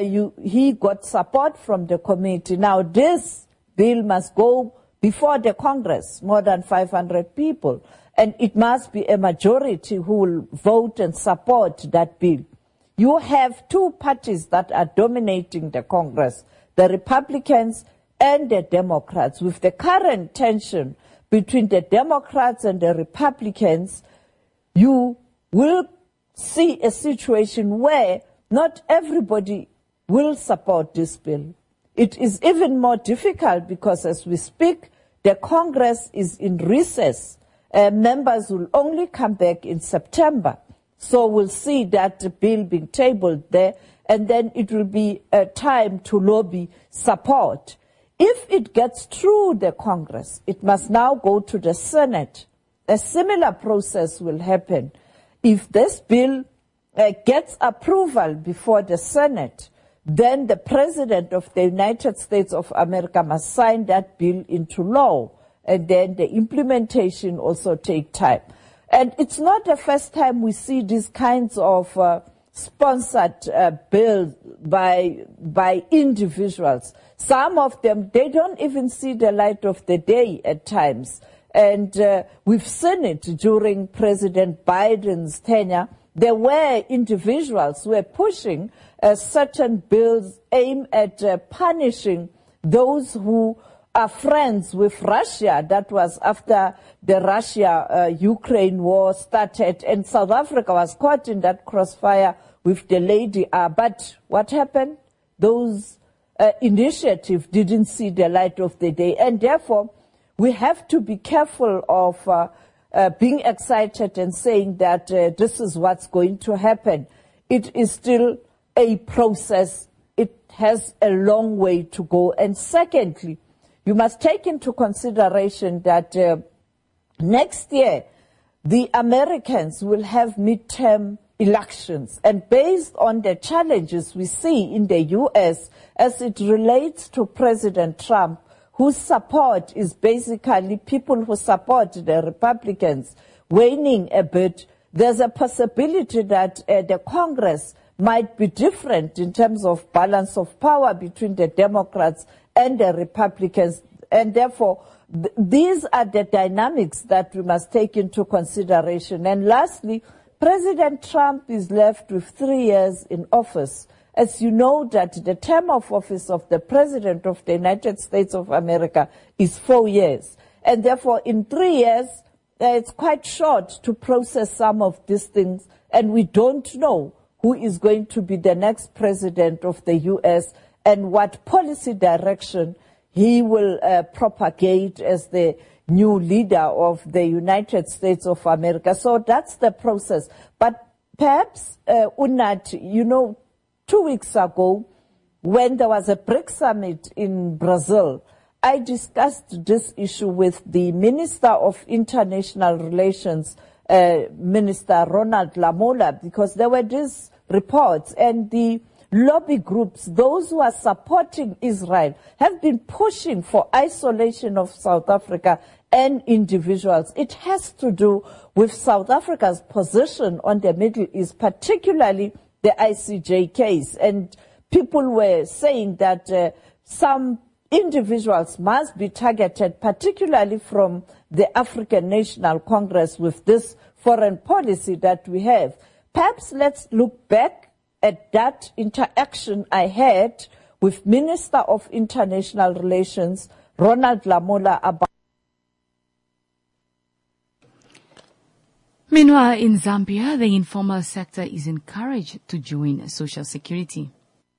he got support from the committee. Now, this bill must go before the Congress, more than 500 people, and it must be a majority who will vote and support that bill. You have two parties that are dominating the Congress, the Republicans and the Democrats. With the current tension between the Democrats and the Republicans, you will see a situation where not everybody will support this bill. It is even more difficult because as we speak, the Congress is in recess. Members will only come back in September. So we'll see that bill being tabled there, and then it will be a time to lobby support. If it gets through the Congress, it must now go to the Senate. A similar process will happen. If this bill gets approval before the Senate, then the President of the United States of America must sign that bill into law, and then the implementation also take time. And it's not the first time we see these kinds of sponsored bills by individuals. Some of them, they don't even see the light of the day at times. And we've seen it during President Biden's tenure. There were individuals who were pushing certain bills aimed at punishing those who are friends with Russia. That was after the Russia-Ukraine war started, and South Africa was caught in that crossfire with the Lady R. But what happened? Those initiatives didn't see the light of the day, and therefore we have to be careful of being excited and saying that this is what's going to happen. It is still a process. It has a long way to go. And secondly, you must take into consideration that next year the Americans will have midterm elections. And based on the challenges we see in the U.S. as it relates to President Trump, whose support is basically people who support the Republicans waning a bit, there's a possibility that the Congress might be different in terms of balance of power between the Democrats and the Republicans. And therefore, these are the dynamics that we must take into consideration. And lastly, President Trump is left with 3 years in office. As you know, that the term of office of the President of the United States of America is 4 years. And therefore, in 3 years, it's quite short to process some of these things, and we don't know who is going to be the next president of the U.S. and what policy direction he will propagate as the new leader of the United States of America. So that's the process. But perhaps, Unat, 2 weeks ago, when there was a BRICS summit in Brazil, I discussed this issue with the Minister of International Relations, Minister Ronald Lamola, because there were these reports, and the lobby groups, those who are supporting Israel, have been pushing for isolation of South Africa and individuals. It has to do with South Africa's position on the Middle East, particularly the ICJ case. And people were saying that some individuals must be targeted, particularly from the African National Congress, with this foreign policy that we have. Perhaps let's look back at that interaction I had with Minister of International Relations, Ronald Lamola, about. Meanwhile, in Zambia, the informal sector is encouraged to join Social Security.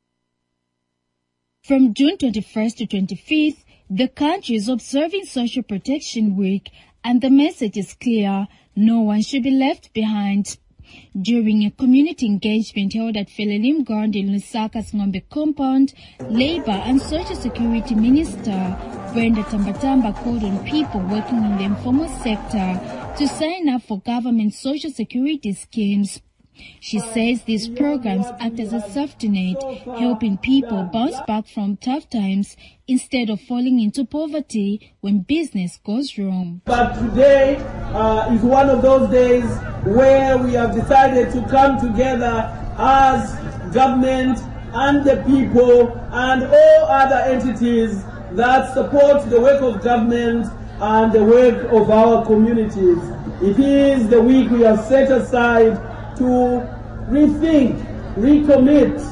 From June 21st to 25th, the country is observing Social Protection Week, and the message is clear: no one should be left behind. During a community engagement held at Felelim Ground in Lusaka's Ngombe compound, Labour and Social Security Minister Brenda Tambatamba called on people working in the informal sector to sign up for government social security schemes. She says these programs act as a safety net, helping people bounce back from tough times instead of falling into poverty when business goes wrong. But today is one of those days where we have decided to come together as government and the people and all other entities that support the work of government and the work of our communities. It is the week we have set aside to rethink, recommit,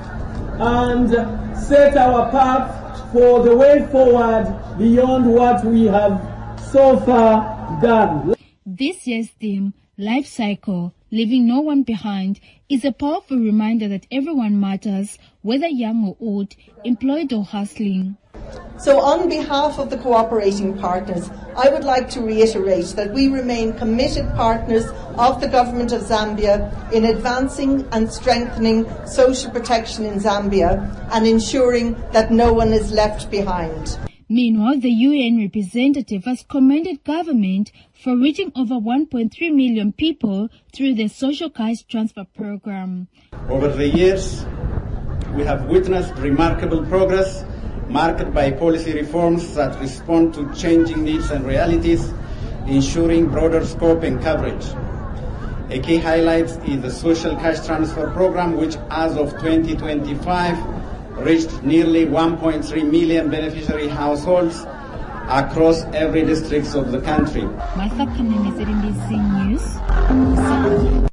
and set our path for the way forward beyond what we have so far done. This year's theme, Life Cycle, Leaving No One Behind, is a powerful reminder that everyone matters, whether young or old, employed or hustling. So on behalf of the cooperating partners, I would like to reiterate that we remain committed partners of the Government of Zambia in advancing and strengthening social protection in Zambia and ensuring that no one is left behind. Meanwhile, the UN representative has commended government for reaching over 1.3 million people through the Social Cash Transfer Program. Over the years, we have witnessed remarkable progress marked by policy reforms that respond to changing needs and realities, ensuring broader scope and coverage. A key highlight is the Social Cash Transfer Program, which as of 2025 reached nearly 1.3 million beneficiary households across every district of the country. Martha Kameme, ZNBC News.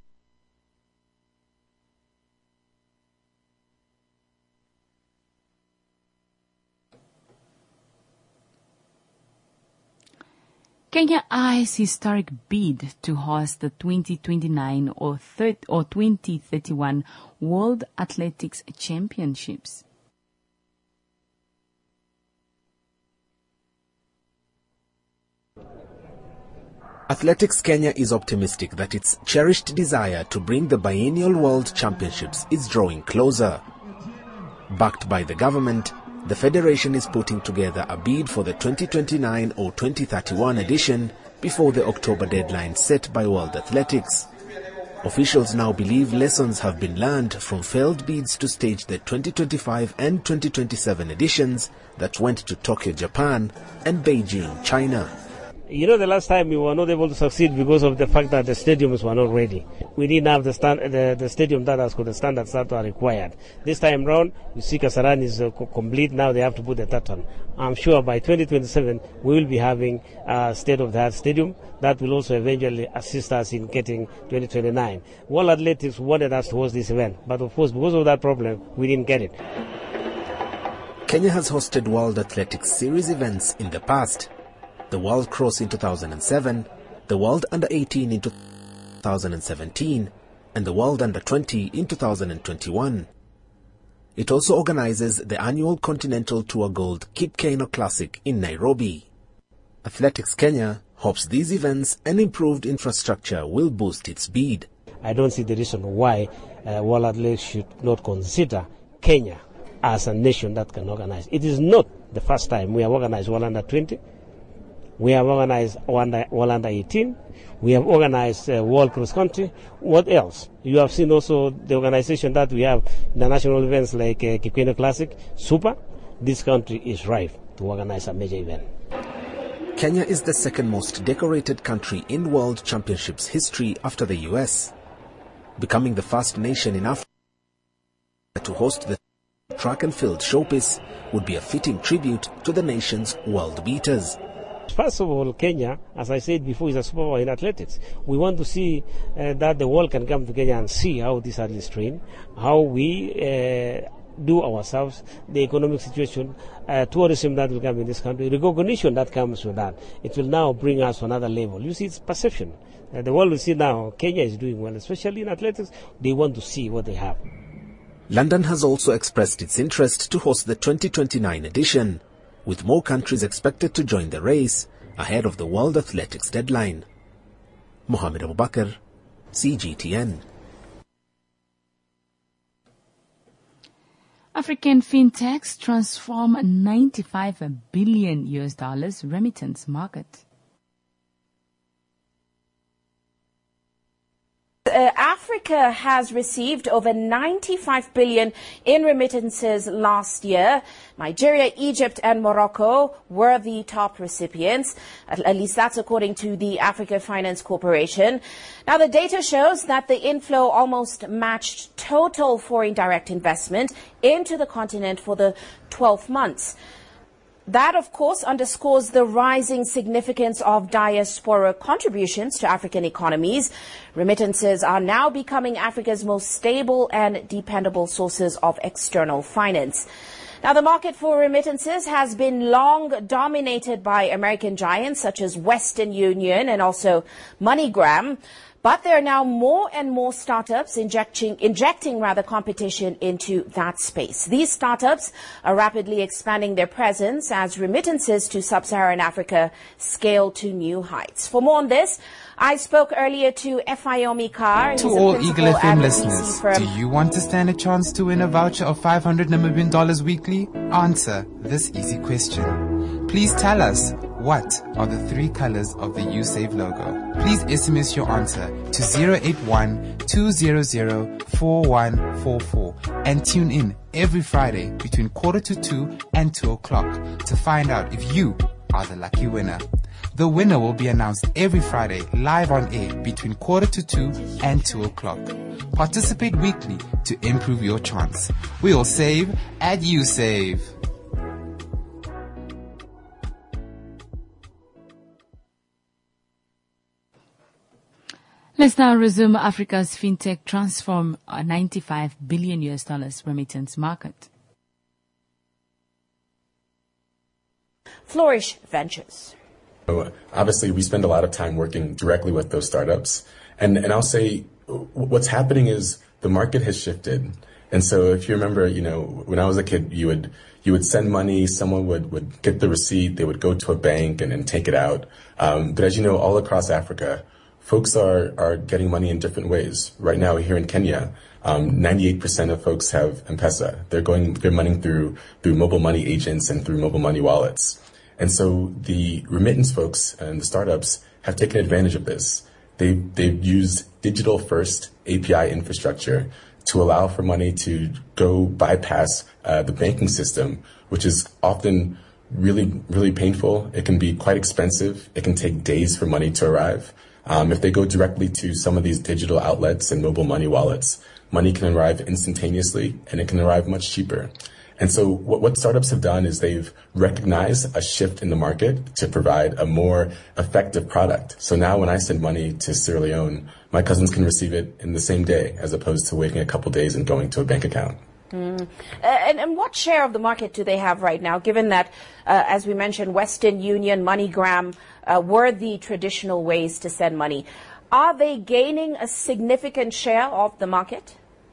Kenya eyes historic bid to host the 2029 or 2031 World Athletics Championships. Athletics Kenya is optimistic that its cherished desire to bring the biennial World Championships is drawing closer. Backed by the government, the Federation is putting together a bid for the 2029 or 2031 edition before the October deadline set by World Athletics. Officials now believe lessons have been learned from failed bids to stage the 2025 and 2027 editions that went to Tokyo, Japan and Beijing, China. You know, the last time we were not able to succeed because of the fact that the stadiums were not ready. We didn't have the stadium that has got the standards that are required. This time round, you see Kasarani is complete. Now they have to put the third one. I'm sure by 2027 we will be having a state-of-the-art stadium that will also eventually assist us in getting 2029. World Athletics wanted us to host this event, but of course because of that problem we didn't get it. Kenya has hosted World Athletics Series events in the past. The World Cross in 2007, the World Under-18 in 2017, and the World Under-20 in 2021. It also organizes the annual Continental Tour Gold Kip Keino Classic in Nairobi. Athletics Kenya hopes these events and improved infrastructure will boost its bid. I don't see the reason why World Athletics should not consider Kenya as a nation that can organize. It is not the first time we have organized World Under-20. We have organized World Under-18. We have organized World Cross Country. What else? You have seen also the organization that we have in the national events like Kip Keino Classic, Super. This country is ripe to organize a major event. Kenya is the second most decorated country in World Championships history after the US, becoming the first nation in Africa to host the track and field showpiece would be a fitting tribute to the nation's world beaters. First of all, Kenya, as I said before, is a superpower in athletics. We want to see that the world can come to Kenya and see how these athletes train, how we do ourselves, the economic situation, tourism that will come in this country, recognition that comes with that. It will now bring us to another level. You see, it's perception. The world will see now Kenya is doing well, especially in athletics. They want to see what they have. London has also expressed its interest to host the 2029 edition, with more countries expected to join the race ahead of the World Athletics deadline. Mohammed Abubakar, CGTN. African fintechs transform $95 billion remittance market. Africa has received over 95 billion in remittances last year. Nigeria, Egypt and Morocco were the top recipients. At least that's according to the Africa Finance Corporation. Now, the data shows that the inflow almost matched total foreign direct investment into the continent for the 12 months. That, of course, underscores the rising significance of diaspora contributions to African economies. Remittances are now becoming Africa's most stable and dependable sources of external finance. Now, the market for remittances has been long dominated by American giants such as Western Union and also MoneyGram. But there are now more and more startups injecting competition into that space. These startups are rapidly expanding their presence as remittances to sub-Saharan Africa scale to new heights. For more on this, I spoke earlier to Efayomi Carr. To all Eagle FM listeners, do you want to stand a chance to win a voucher of $500 Namibian weekly? Answer this easy question. Please tell us, what are the three colors of the USave logo? Please SMS your answer to 081-200-4144 and tune in every Friday between 1:45 and 2 o'clock to find out if you are the lucky winner. The winner will be announced every Friday live on air between 1:45 and 2 o'clock. Participate weekly to improve your chance. We all save at USave. Let's now resume Africa's fintech transform a $95 billion remittance market. Flourish Ventures. Obviously, we spend a lot of time working directly with those startups. And I'll say what's happening is the market has shifted. And so if you remember, when I was a kid, you would send money, someone would get the receipt, they would go to a bank and take it out. But as you know, all across Africa, folks are getting money in different ways. Right now, here in Kenya, 98% of folks have M-Pesa. They're money through mobile money agents and through mobile money wallets. And so the remittance folks and the startups have taken advantage of this. They've used digital first API infrastructure to allow for money to go bypass the banking system, which is often really, really painful. It can be quite expensive. It can take days for money to arrive. If they go directly to some of these digital outlets and mobile money wallets, money can arrive instantaneously and it can arrive much cheaper. And so what startups have done is they've recognized a shift in the market to provide a more effective product. So now when I send money to Sierra Leone, my cousins can receive it in the same day as opposed to waiting a couple days and going to a bank account. And what share of the market do they have right now, given that, as we mentioned, Western Union, MoneyGram were the traditional ways to send money? Are they gaining a significant share of the market?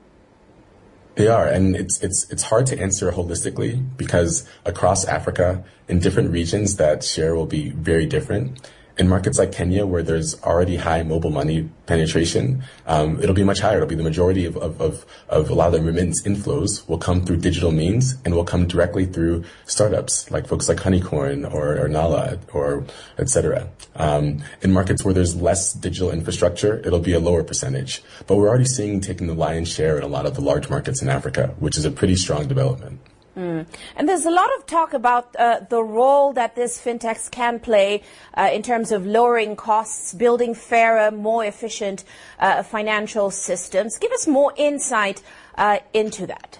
They are, and it's hard to answer holistically because across Africa, in different regions, that share will be very different. In markets like Kenya, where there's already high mobile money penetration, it'll be much higher. It'll be the majority of a lot of the remittance inflows will come through digital means and will come directly through startups like folks like Honeycorn or Nala or et cetera. In markets where there's less digital infrastructure, it'll be a lower percentage. But we're already seeing taking the lion's share in a lot of the large markets in Africa, which is a pretty strong development. And there's a lot of talk about the role that this fintechs can play in terms of lowering costs, building fairer, more efficient financial systems. Give us more insight into that.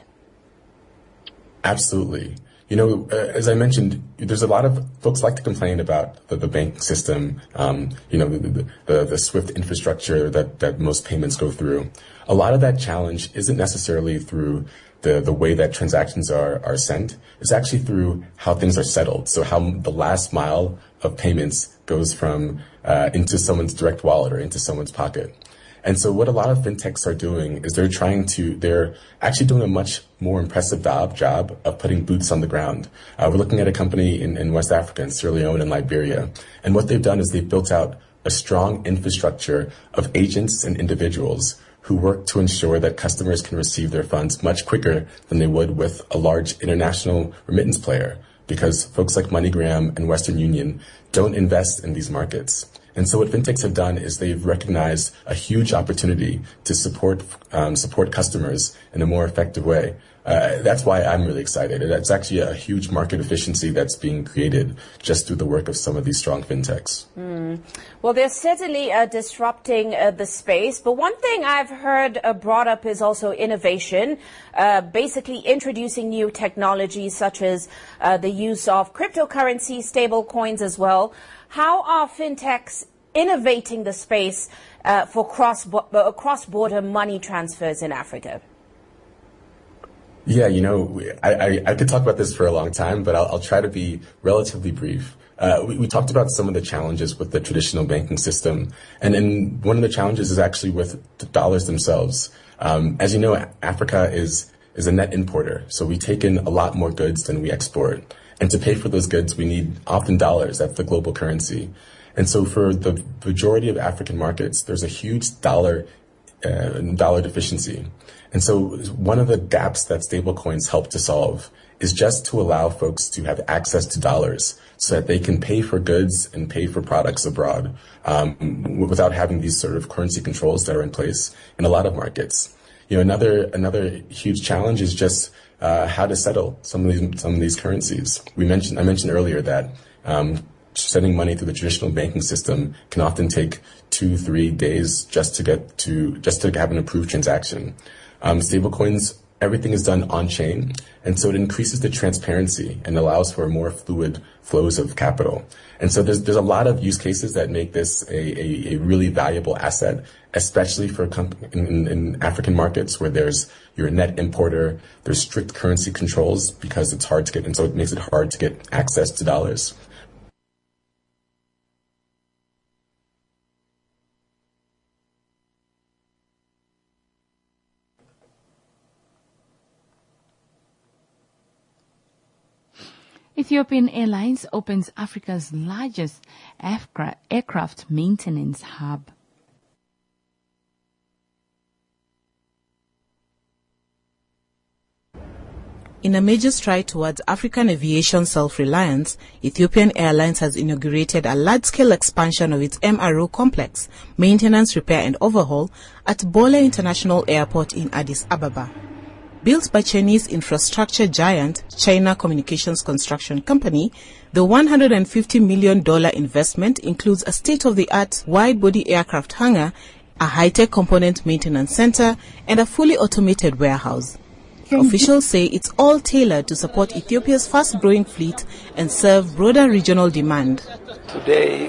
Absolutely. You know, as I mentioned, there's a lot of folks like to complain about the banking system, the SWIFT infrastructure that most payments go through. A lot of that challenge isn't necessarily through the way that transactions are sent. It's actually through how things are settled. So how the last mile of payments goes from into someone's direct wallet or into someone's pocket. And so what a lot of fintechs are doing is they're actually doing a much more impressive job of putting boots on the ground. We're looking at a company in West Africa, in Sierra Leone and Liberia. And what they've done is they've built out a strong infrastructure of agents and individuals who work to ensure that customers can receive their funds much quicker than they would with a large international remittance player, because folks like MoneyGram and Western Union don't invest in these markets. And so what fintechs have done is they've recognized a huge opportunity to support customers in a more effective way. That's why I'm really excited. It's actually a huge market efficiency that's being created just through the work of some of these strong fintechs. Well, they're certainly disrupting the space. But one thing I've heard brought up is also innovation, basically introducing new technologies such as the use of cryptocurrency, stable coins as well. How are fintechs innovating the space for cross-border money transfers in Africa? Yeah, I could talk about this for a long time, but I'll try to be relatively brief. We talked about some of the challenges with the traditional banking system, and one of the challenges is actually with the dollars themselves. As you know, Africa is a net importer, so we take in a lot more goods than we export. And to pay for those goods, we need often dollars. That's the global currency. And so for the majority of African markets, there's a huge dollar deficiency. And so one of the gaps that stablecoins help to solve is just to allow folks to have access to dollars so that they can pay for goods and pay for products abroad without having these sort of currency controls that are in place in a lot of markets. Another huge challenge is just how to settle some of these currencies. I mentioned earlier that sending money through the traditional banking system can often take 2-3 days just to have an approved transaction. Stablecoins, everything is done on chain, and so it increases the transparency and allows for more fluid flows of capital. And so there's a lot of use cases that make this a really valuable asset, especially for in African markets where you're a net importer, there's strict currency controls because it's hard to get, and so it makes it hard to get access to dollars. Ethiopian Airlines opens Africa's largest aircraft maintenance hub. In a major stride towards African aviation self-reliance, Ethiopian Airlines has inaugurated a large-scale expansion of its MRO complex, maintenance, repair and overhaul, at Bole International Airport in Addis Ababa. Built by Chinese infrastructure giant China Communications Construction Company, the $150 million investment includes a state-of-the-art wide-body aircraft hangar, a high-tech component maintenance center, and a fully automated warehouse. Officials say it's all tailored to support Ethiopia's fast-growing fleet and serve broader regional demand. Today,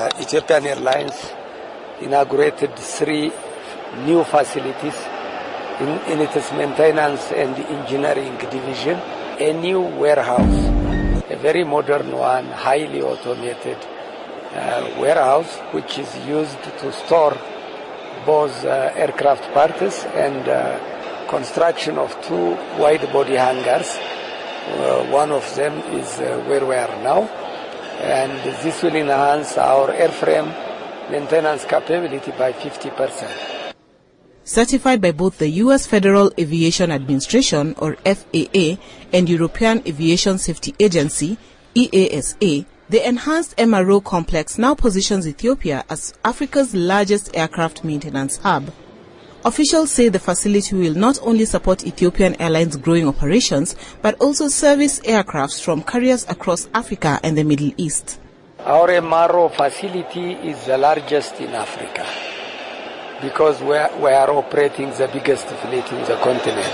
Ethiopian Airlines inaugurated 3 new facilities in its maintenance and engineering division, a new warehouse, a very modern one, highly automated warehouse, which is used to store both aircraft parts and construction of 2 wide-body hangars. One of them is where we are now, and this will enhance our airframe maintenance capability by 50%. Certified by both the U.S. Federal Aviation Administration, or FAA, and European Aviation Safety Agency, EASA, the enhanced MRO complex now positions Ethiopia as Africa's largest aircraft maintenance hub. Officials say the facility will not only support Ethiopian Airlines' growing operations, but also service aircrafts from carriers across Africa and the Middle East. Our MRO facility is the largest in Africa, because we are operating the biggest fleet in the continent.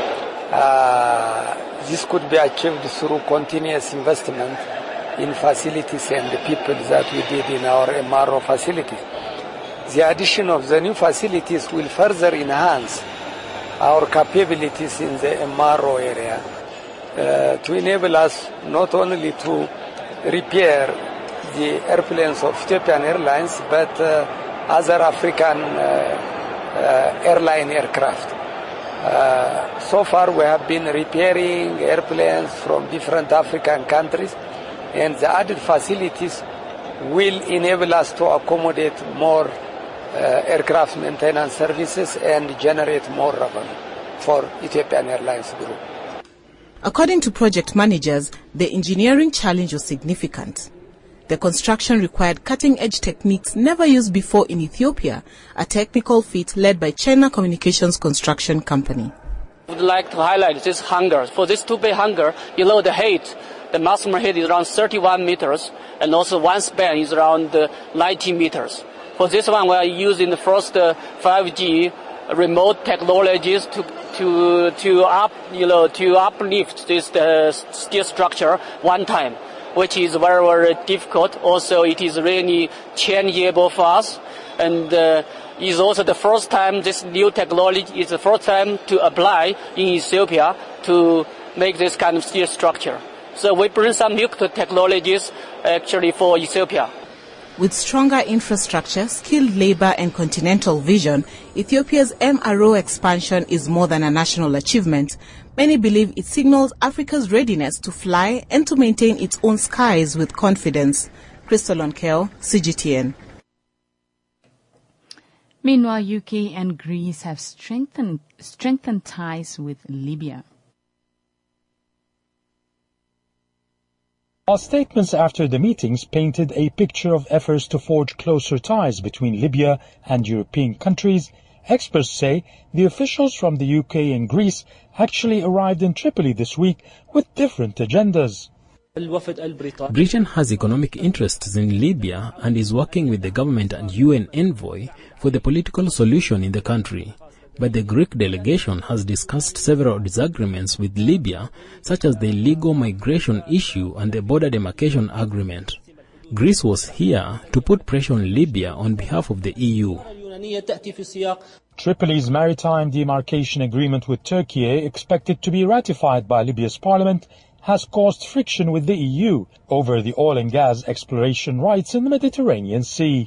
This could be achieved through continuous investment in facilities and the people that we did in our MRO facilities. The addition of the new facilities will further enhance our capabilities in the MRO area to enable us not only to repair the airplanes of Ethiopian Airlines, but other African airline aircraft. So far we have been repairing airplanes from different African countries, and the added facilities will enable us to accommodate more aircraft maintenance services and generate more revenue for Ethiopian Airlines Group. According to project managers, the engineering challenge was significant. The construction required cutting-edge techniques never used before in Ethiopia, a technical feat led by China Communications Construction Company. I would like to highlight this hangar. For this 2-bay hangar, the height, the maximum height is around 31 meters, and also one span is around 90 meters. For this one, we are using the first 5G remote technologies to uplift this steel structure one time, which is very, very difficult. Also, it is really changeable for us, and is also the first time this new technology is the first time to apply in Ethiopia to make this kind of steel structure. So we bring some new technologies actually for Ethiopia. With stronger infrastructure, skilled labor and continental vision, Ethiopia's MRO expansion is more than a national achievement. Many believe it signals Africa's readiness to fly and to maintain its own skies with confidence. Crystal Onkeo, CGTN. Meanwhile, UK and Greece have strengthened ties with Libya. Our statements after the meetings painted a picture of efforts to forge closer ties between Libya and European countries. Experts say the officials from the UK and Greece actually arrived in Tripoli this week with different agendas. Britain has economic interests in Libya and is working with the government and UN envoy for the political solution in the country. But the Greek delegation has discussed several disagreements with Libya, such as the illegal migration issue and the border demarcation agreement. Greece was here to put pressure on Libya on behalf of the EU. Tripoli's maritime demarcation agreement with Turkey, expected to be ratified by Libya's parliament, has caused friction with the EU over the oil and gas exploration rights in the Mediterranean Sea.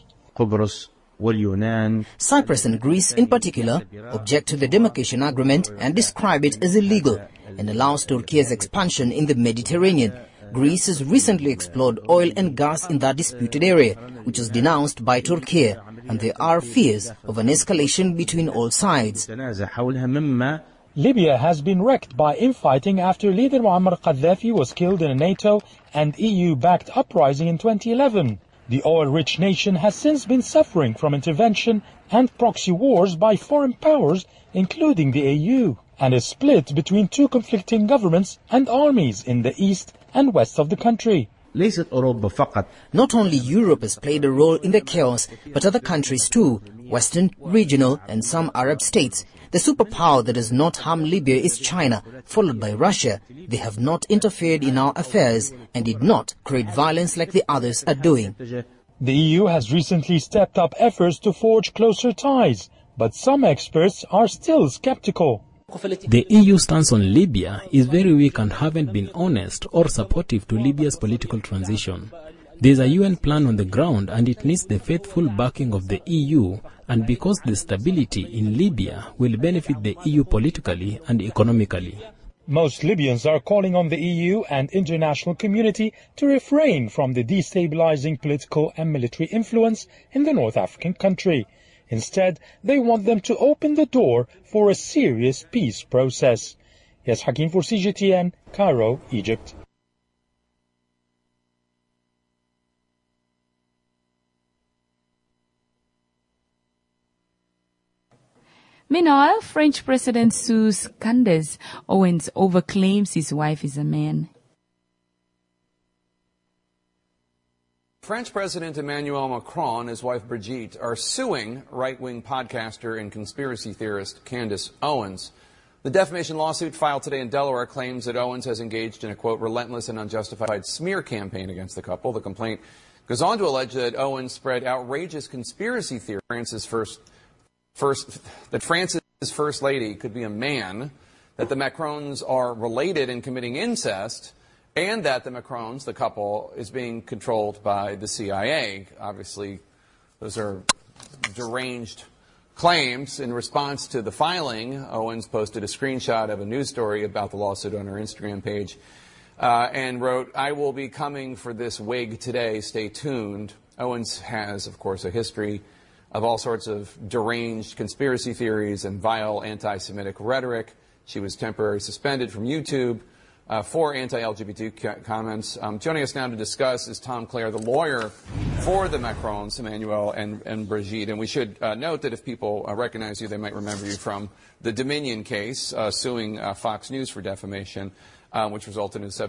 Cyprus and Greece in particular object to the demarcation agreement and describe it as illegal and allows Turkey's expansion in the Mediterranean. Greece has recently explored oil and gas in that disputed area, which was denounced by Turkey, and there are fears of an escalation between all sides. Libya has been wrecked by infighting after leader Muammar Gaddafi was killed in a NATO and EU-backed uprising in 2011. The oil-rich nation has since been suffering from intervention and proxy wars by foreign powers, including the EU, and is split between two conflicting governments and armies in the east and west of the country. Not only Europe has played a role in the chaos, but other countries too, Western, regional and some Arab states. The superpower that does not harm Libya is China, followed by Russia. They have not interfered in our affairs and did not create violence like the others are doing. The EU has recently stepped up efforts to forge closer ties but some experts are still skeptical. The EU stance on Libya is very weak and haven't been honest or supportive to Libya's political transition. There's a UN plan on the ground and it needs the faithful backing of the EU, and because the stability in Libya will benefit the EU politically and economically. Most Libyans are calling on the EU and international community to refrain from the destabilizing political and military influence in the North African country. Instead, they want them to open the door for a serious peace process. Yes, Hakim for CGTN, Cairo, Egypt. Meanwhile, French President sues Candace Owens over claims his wife is a man. French President Emmanuel Macron and his wife Brigitte are suing right-wing podcaster and conspiracy theorist Candace Owens. The defamation lawsuit filed today in Delaware claims that Owens has engaged in a, quote, relentless and unjustified smear campaign against the couple. The complaint goes on to allege that Owens spread outrageous conspiracy theories. That France's first lady could be a man, that the Macrons are related in committing incest, and that the Macrons, the couple, is being controlled by the CIA. Obviously, those are deranged claims. In response to the filing, Owens posted a screenshot of a news story about the lawsuit on her Instagram page and wrote, "I will be coming for this wig today. Stay tuned." Owens has, of course, a history of all sorts of deranged conspiracy theories and vile anti-Semitic rhetoric. She was temporarily suspended from YouTube for anti-LGBT comments. Joining us now to discuss is Tom Clare, the lawyer for the Macrons, Emmanuel and Brigitte. And we should note that if people recognize you, they might remember you from the Dominion case suing Fox News for defamation, which resulted in a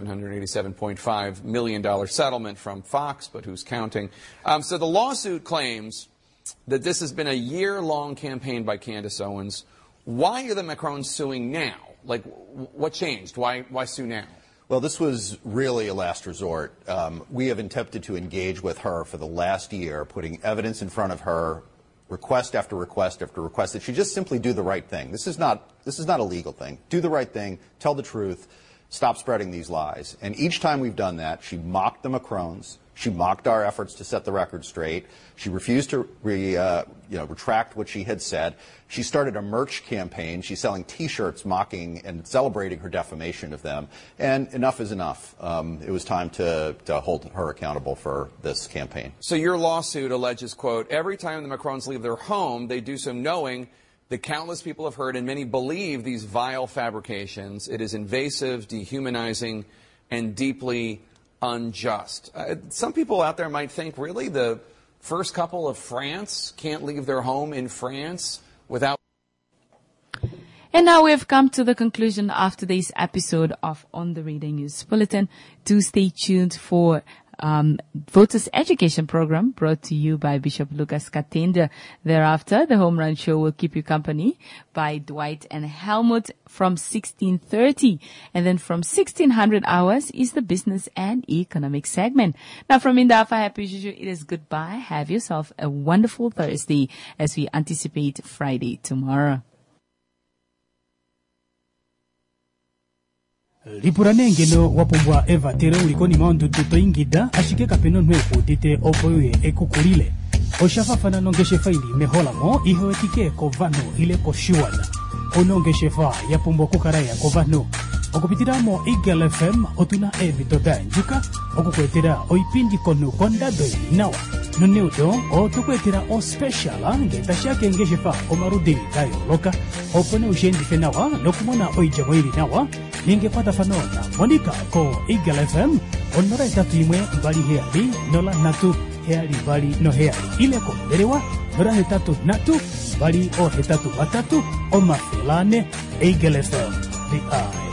$787.5 million settlement from Fox, but who's counting? So the lawsuit claims that this has been a year-long campaign by Candace Owens. Why are the Macrons suing now? Like, what changed? Why sue now? Well, this was really a last resort. We have attempted to engage with her for the last year, putting evidence in front of her, request after request after request, that she just simply do the right thing. This is not a legal thing. Do the right thing, tell the truth, stop spreading these lies. And each time we've done that, she mocked the Macrons. She mocked our efforts to set the record straight. She refused to retract what she had said. She started a merch campaign. She's selling T-shirts mocking and celebrating her defamation of them. And enough is enough. It was time to hold her accountable for this campaign. So your lawsuit alleges, quote, every time the Macrons leave their home, they do so knowing that countless people have heard and many believe these vile fabrications. It is invasive, dehumanizing, and deeply unjust. Some people out there might think, really, the first couple of France can't leave their home in France without... And now we've come to the conclusion of today's episode of On the Radar News Bulletin. Do stay tuned for Voters Education Program brought to you by Bishop Lucas Katenda. Thereafter, the Home Run Show will keep you company by Dwight and Helmut from 1630. And then from 1600 hours is the Business and Economic segment. Now from Indafa, happy as usual, it is goodbye. Have yourself a wonderful Thursday as we anticipate Friday tomorrow. Lipurane ngeno wapumbwa Eva tere ulikoni maundu tutoingida ashike kapeno nwe kutite opoye ekukulile oshafafana nongeshe faili mehola mo ihoetike kovano ile koshuana onongeshe fa yapumbwa kukaraya kovano okupitiramo Eagle FM otuna evitoda njuka okukwetera oipindi konu kondado nawa nuneudo otukwetera o special ngeta shake ngeshe fa omarudi kayo loka opone ushendi fenawa nokumona oijamwili nawa ningepata fanona Monica ko Eagle FM onora itatu imwe mbali heali nola natu heali mbali no heali ile ko derewa nora hetatu natu mbali o hetatu batatu o mafelane Eagle FM the eye.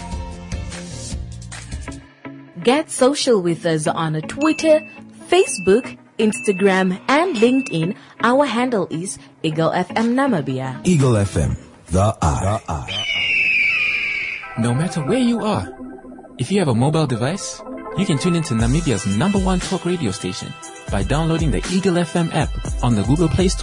Get social with us on Twitter, Facebook, Instagram, and LinkedIn. Our handle is Eagle FM Namibia. Eagle FM, the eye. No matter where you are, if you have a mobile device, you can tune into Namibia's #1 talk radio station by downloading the Eagle FM app on the Google Play Store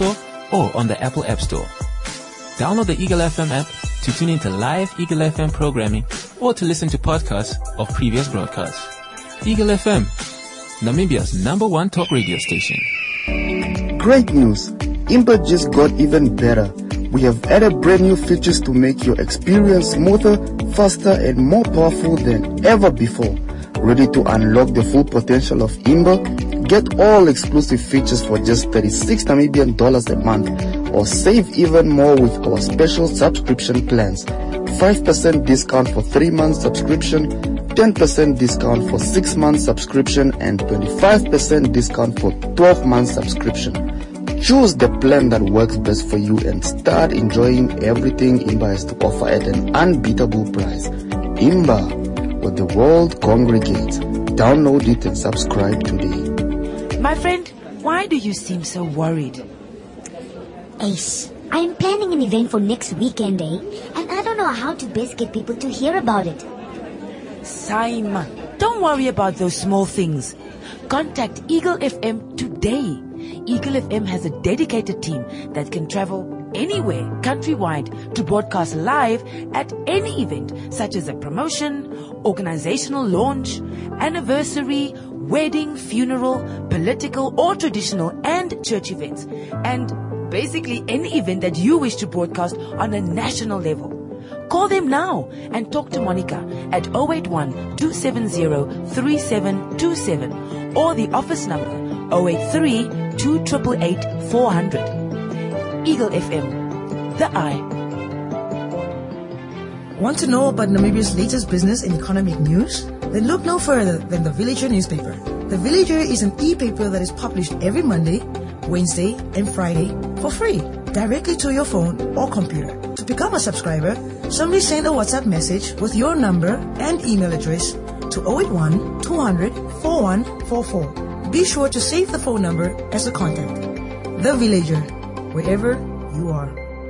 or on the Apple App Store. Download the Eagle FM app to tune into live Eagle FM programming or to listen to podcasts of previous broadcasts. Eagle FM, Namibia's #1 talk radio station. Great news! Imba just got even better. We have added brand new features to make your experience smoother, faster and more powerful than ever before. Ready to unlock the full potential of Imba? Get all exclusive features for just 36 Namibian dollars a month, or save even more with our special subscription plans. 5% discount for 3 months subscription, 10% discount for 6 months subscription, and 25% discount for 12 months subscription. Choose the plan that works best for you and start enjoying everything Imba has to offer at an unbeatable price. Imba, where the world congregates. Download it and subscribe today. My friend, why do you seem so worried? Ace, I'm planning an event for next weekend, and I don't know how to best get people to hear about it. Simon, don't worry about those small things. Contact Eagle FM today. Eagle FM has a dedicated team that can travel anywhere countrywide to broadcast live at any event, such as a promotion, organizational launch, anniversary, wedding, funeral, political or traditional and church events, and basically any event that you wish to broadcast on a national level. Call them now and talk to Monica at 081-270-3727 or the office number 083-288-400. Eagle FM, the eye. Want to know about Namibia's latest business and economic news? Then look no further than The Villager newspaper. The Villager is an e-paper that is published every Monday, Wednesday, and Friday for free, directly to your phone or computer. To become a subscriber, simply send a WhatsApp message with your number and email address to 081-200-4144. Be sure to save the phone number as a contact. The Villager, wherever you are.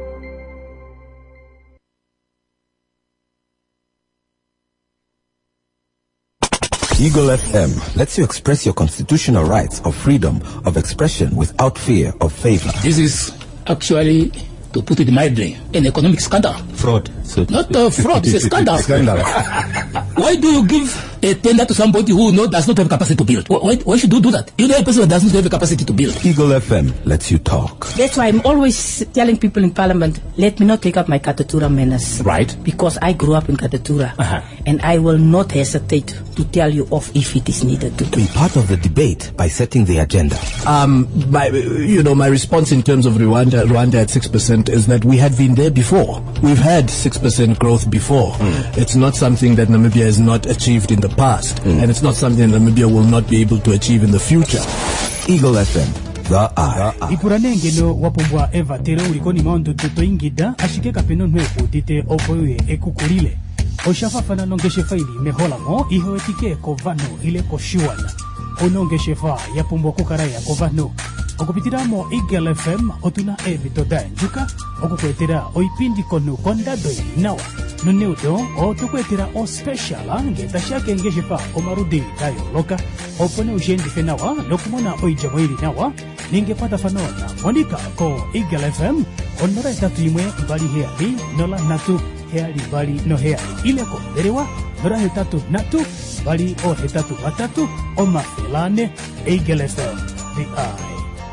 Eagle FM lets you express your constitutional rights of freedom of expression without fear of favor. This is actually, to put it mildly, an economic scandal. Fraud. Not fraud, it's a scandal. Why do you give a tender to somebody who does not have capacity to build? Why should you do that? You know a person who does not have the capacity to build. Eagle FM lets you talk. That's why I'm always telling people in Parliament, let me not take up my Katatura manners. Right. Because I grew up in Katatura. And I will not hesitate to tell you off if it is needed to. Be part of the debate by setting the agenda. My response in terms of Rwanda at 6% is that we had been there before. We've had 6% growth before. It's not something that Namibia has not achieved in the past, and it's not something that Namibia will not be able to achieve in the future. Eagle FM, the eye. Ipuranengelo wapumbwa eva tere ulikoni maondo toto ingida ashike kapeno nwe utite opoye ekukulile. Oshafafana nongeshefa ili mehola mo iho etike kovano ile koshuana. Onongeshefa yapumbwa kukaraya kovano. Okupitiramo Eagle FM otuna ebitoda njuka okukwetera oipindi konu kondado nawa nuneudo otukwetera o special angeta shake ngeshefa omarudi dayo loka opone ushendi fenawa nokumona oijamwiri nawa ningepata fanona monika ko Eagle FM onora etatu imwe bali heali nola natu heali bali no heali ile ko derewa nora hetatu natu bali o hetatu batatu o mafilane Eagle FM the eye.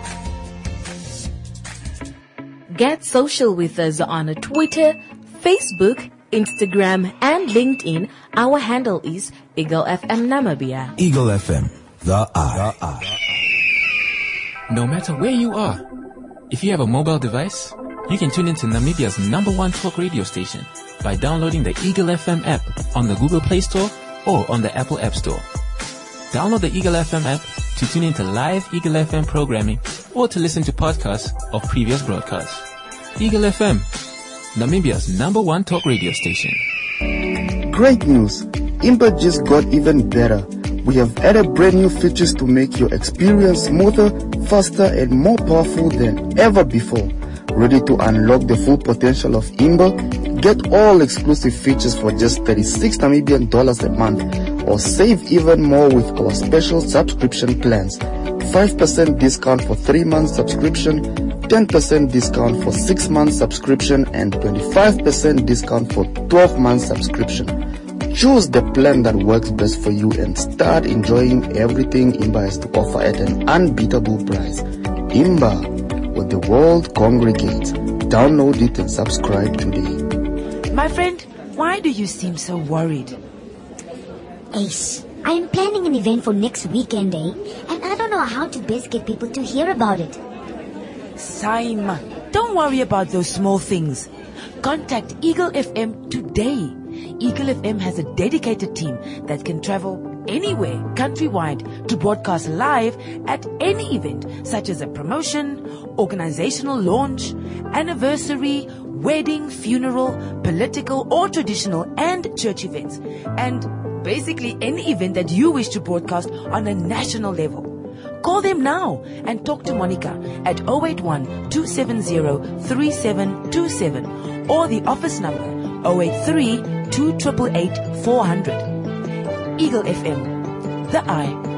Get social with us on Twitter, Facebook, Instagram, and LinkedIn. Our handle is Eagle FM Namibia. Eagle FM, the eye. No matter where you are, if you have a mobile device, you can tune into Namibia's #1 talk radio station by downloading the Eagle FM app on the Google Play Store or on the Apple App Store. Download the Eagle FM app to tune into live Eagle FM programming or to listen to podcasts of previous broadcasts. Eagle FM, Namibia's #1 talk radio station. Great news! Imba just got even better. We have added brand new features to make your experience smoother, faster and more powerful than ever before. Ready to unlock the full potential of Imba? Get all exclusive features for just 36 Namibian dollars a month, or save even more with our special subscription plans. 5% discount for 3 months subscription, 10% discount for 6 months subscription and 25% discount for 12 months subscription. Choose the plan that works best for you and start enjoying everything Imba has to offer at an unbeatable price. Imba, where the world congregates. Download it and subscribe today. My friend, why do you seem so worried? Ace, I am planning an event for next weekend, and I don't know how to best get people to hear about it. Saima, don't worry about those small things. Contact Eagle FM today. Eagle FM has a dedicated team that can travel anywhere countrywide to broadcast live at any event, such as a promotion, organizational launch, anniversary, wedding, funeral, political or traditional and church events, and basically any event that you wish to broadcast on a national level. Call them now and talk to Monica at 081-270-3727 or the office number 083-288-400. Eagle FM, the eye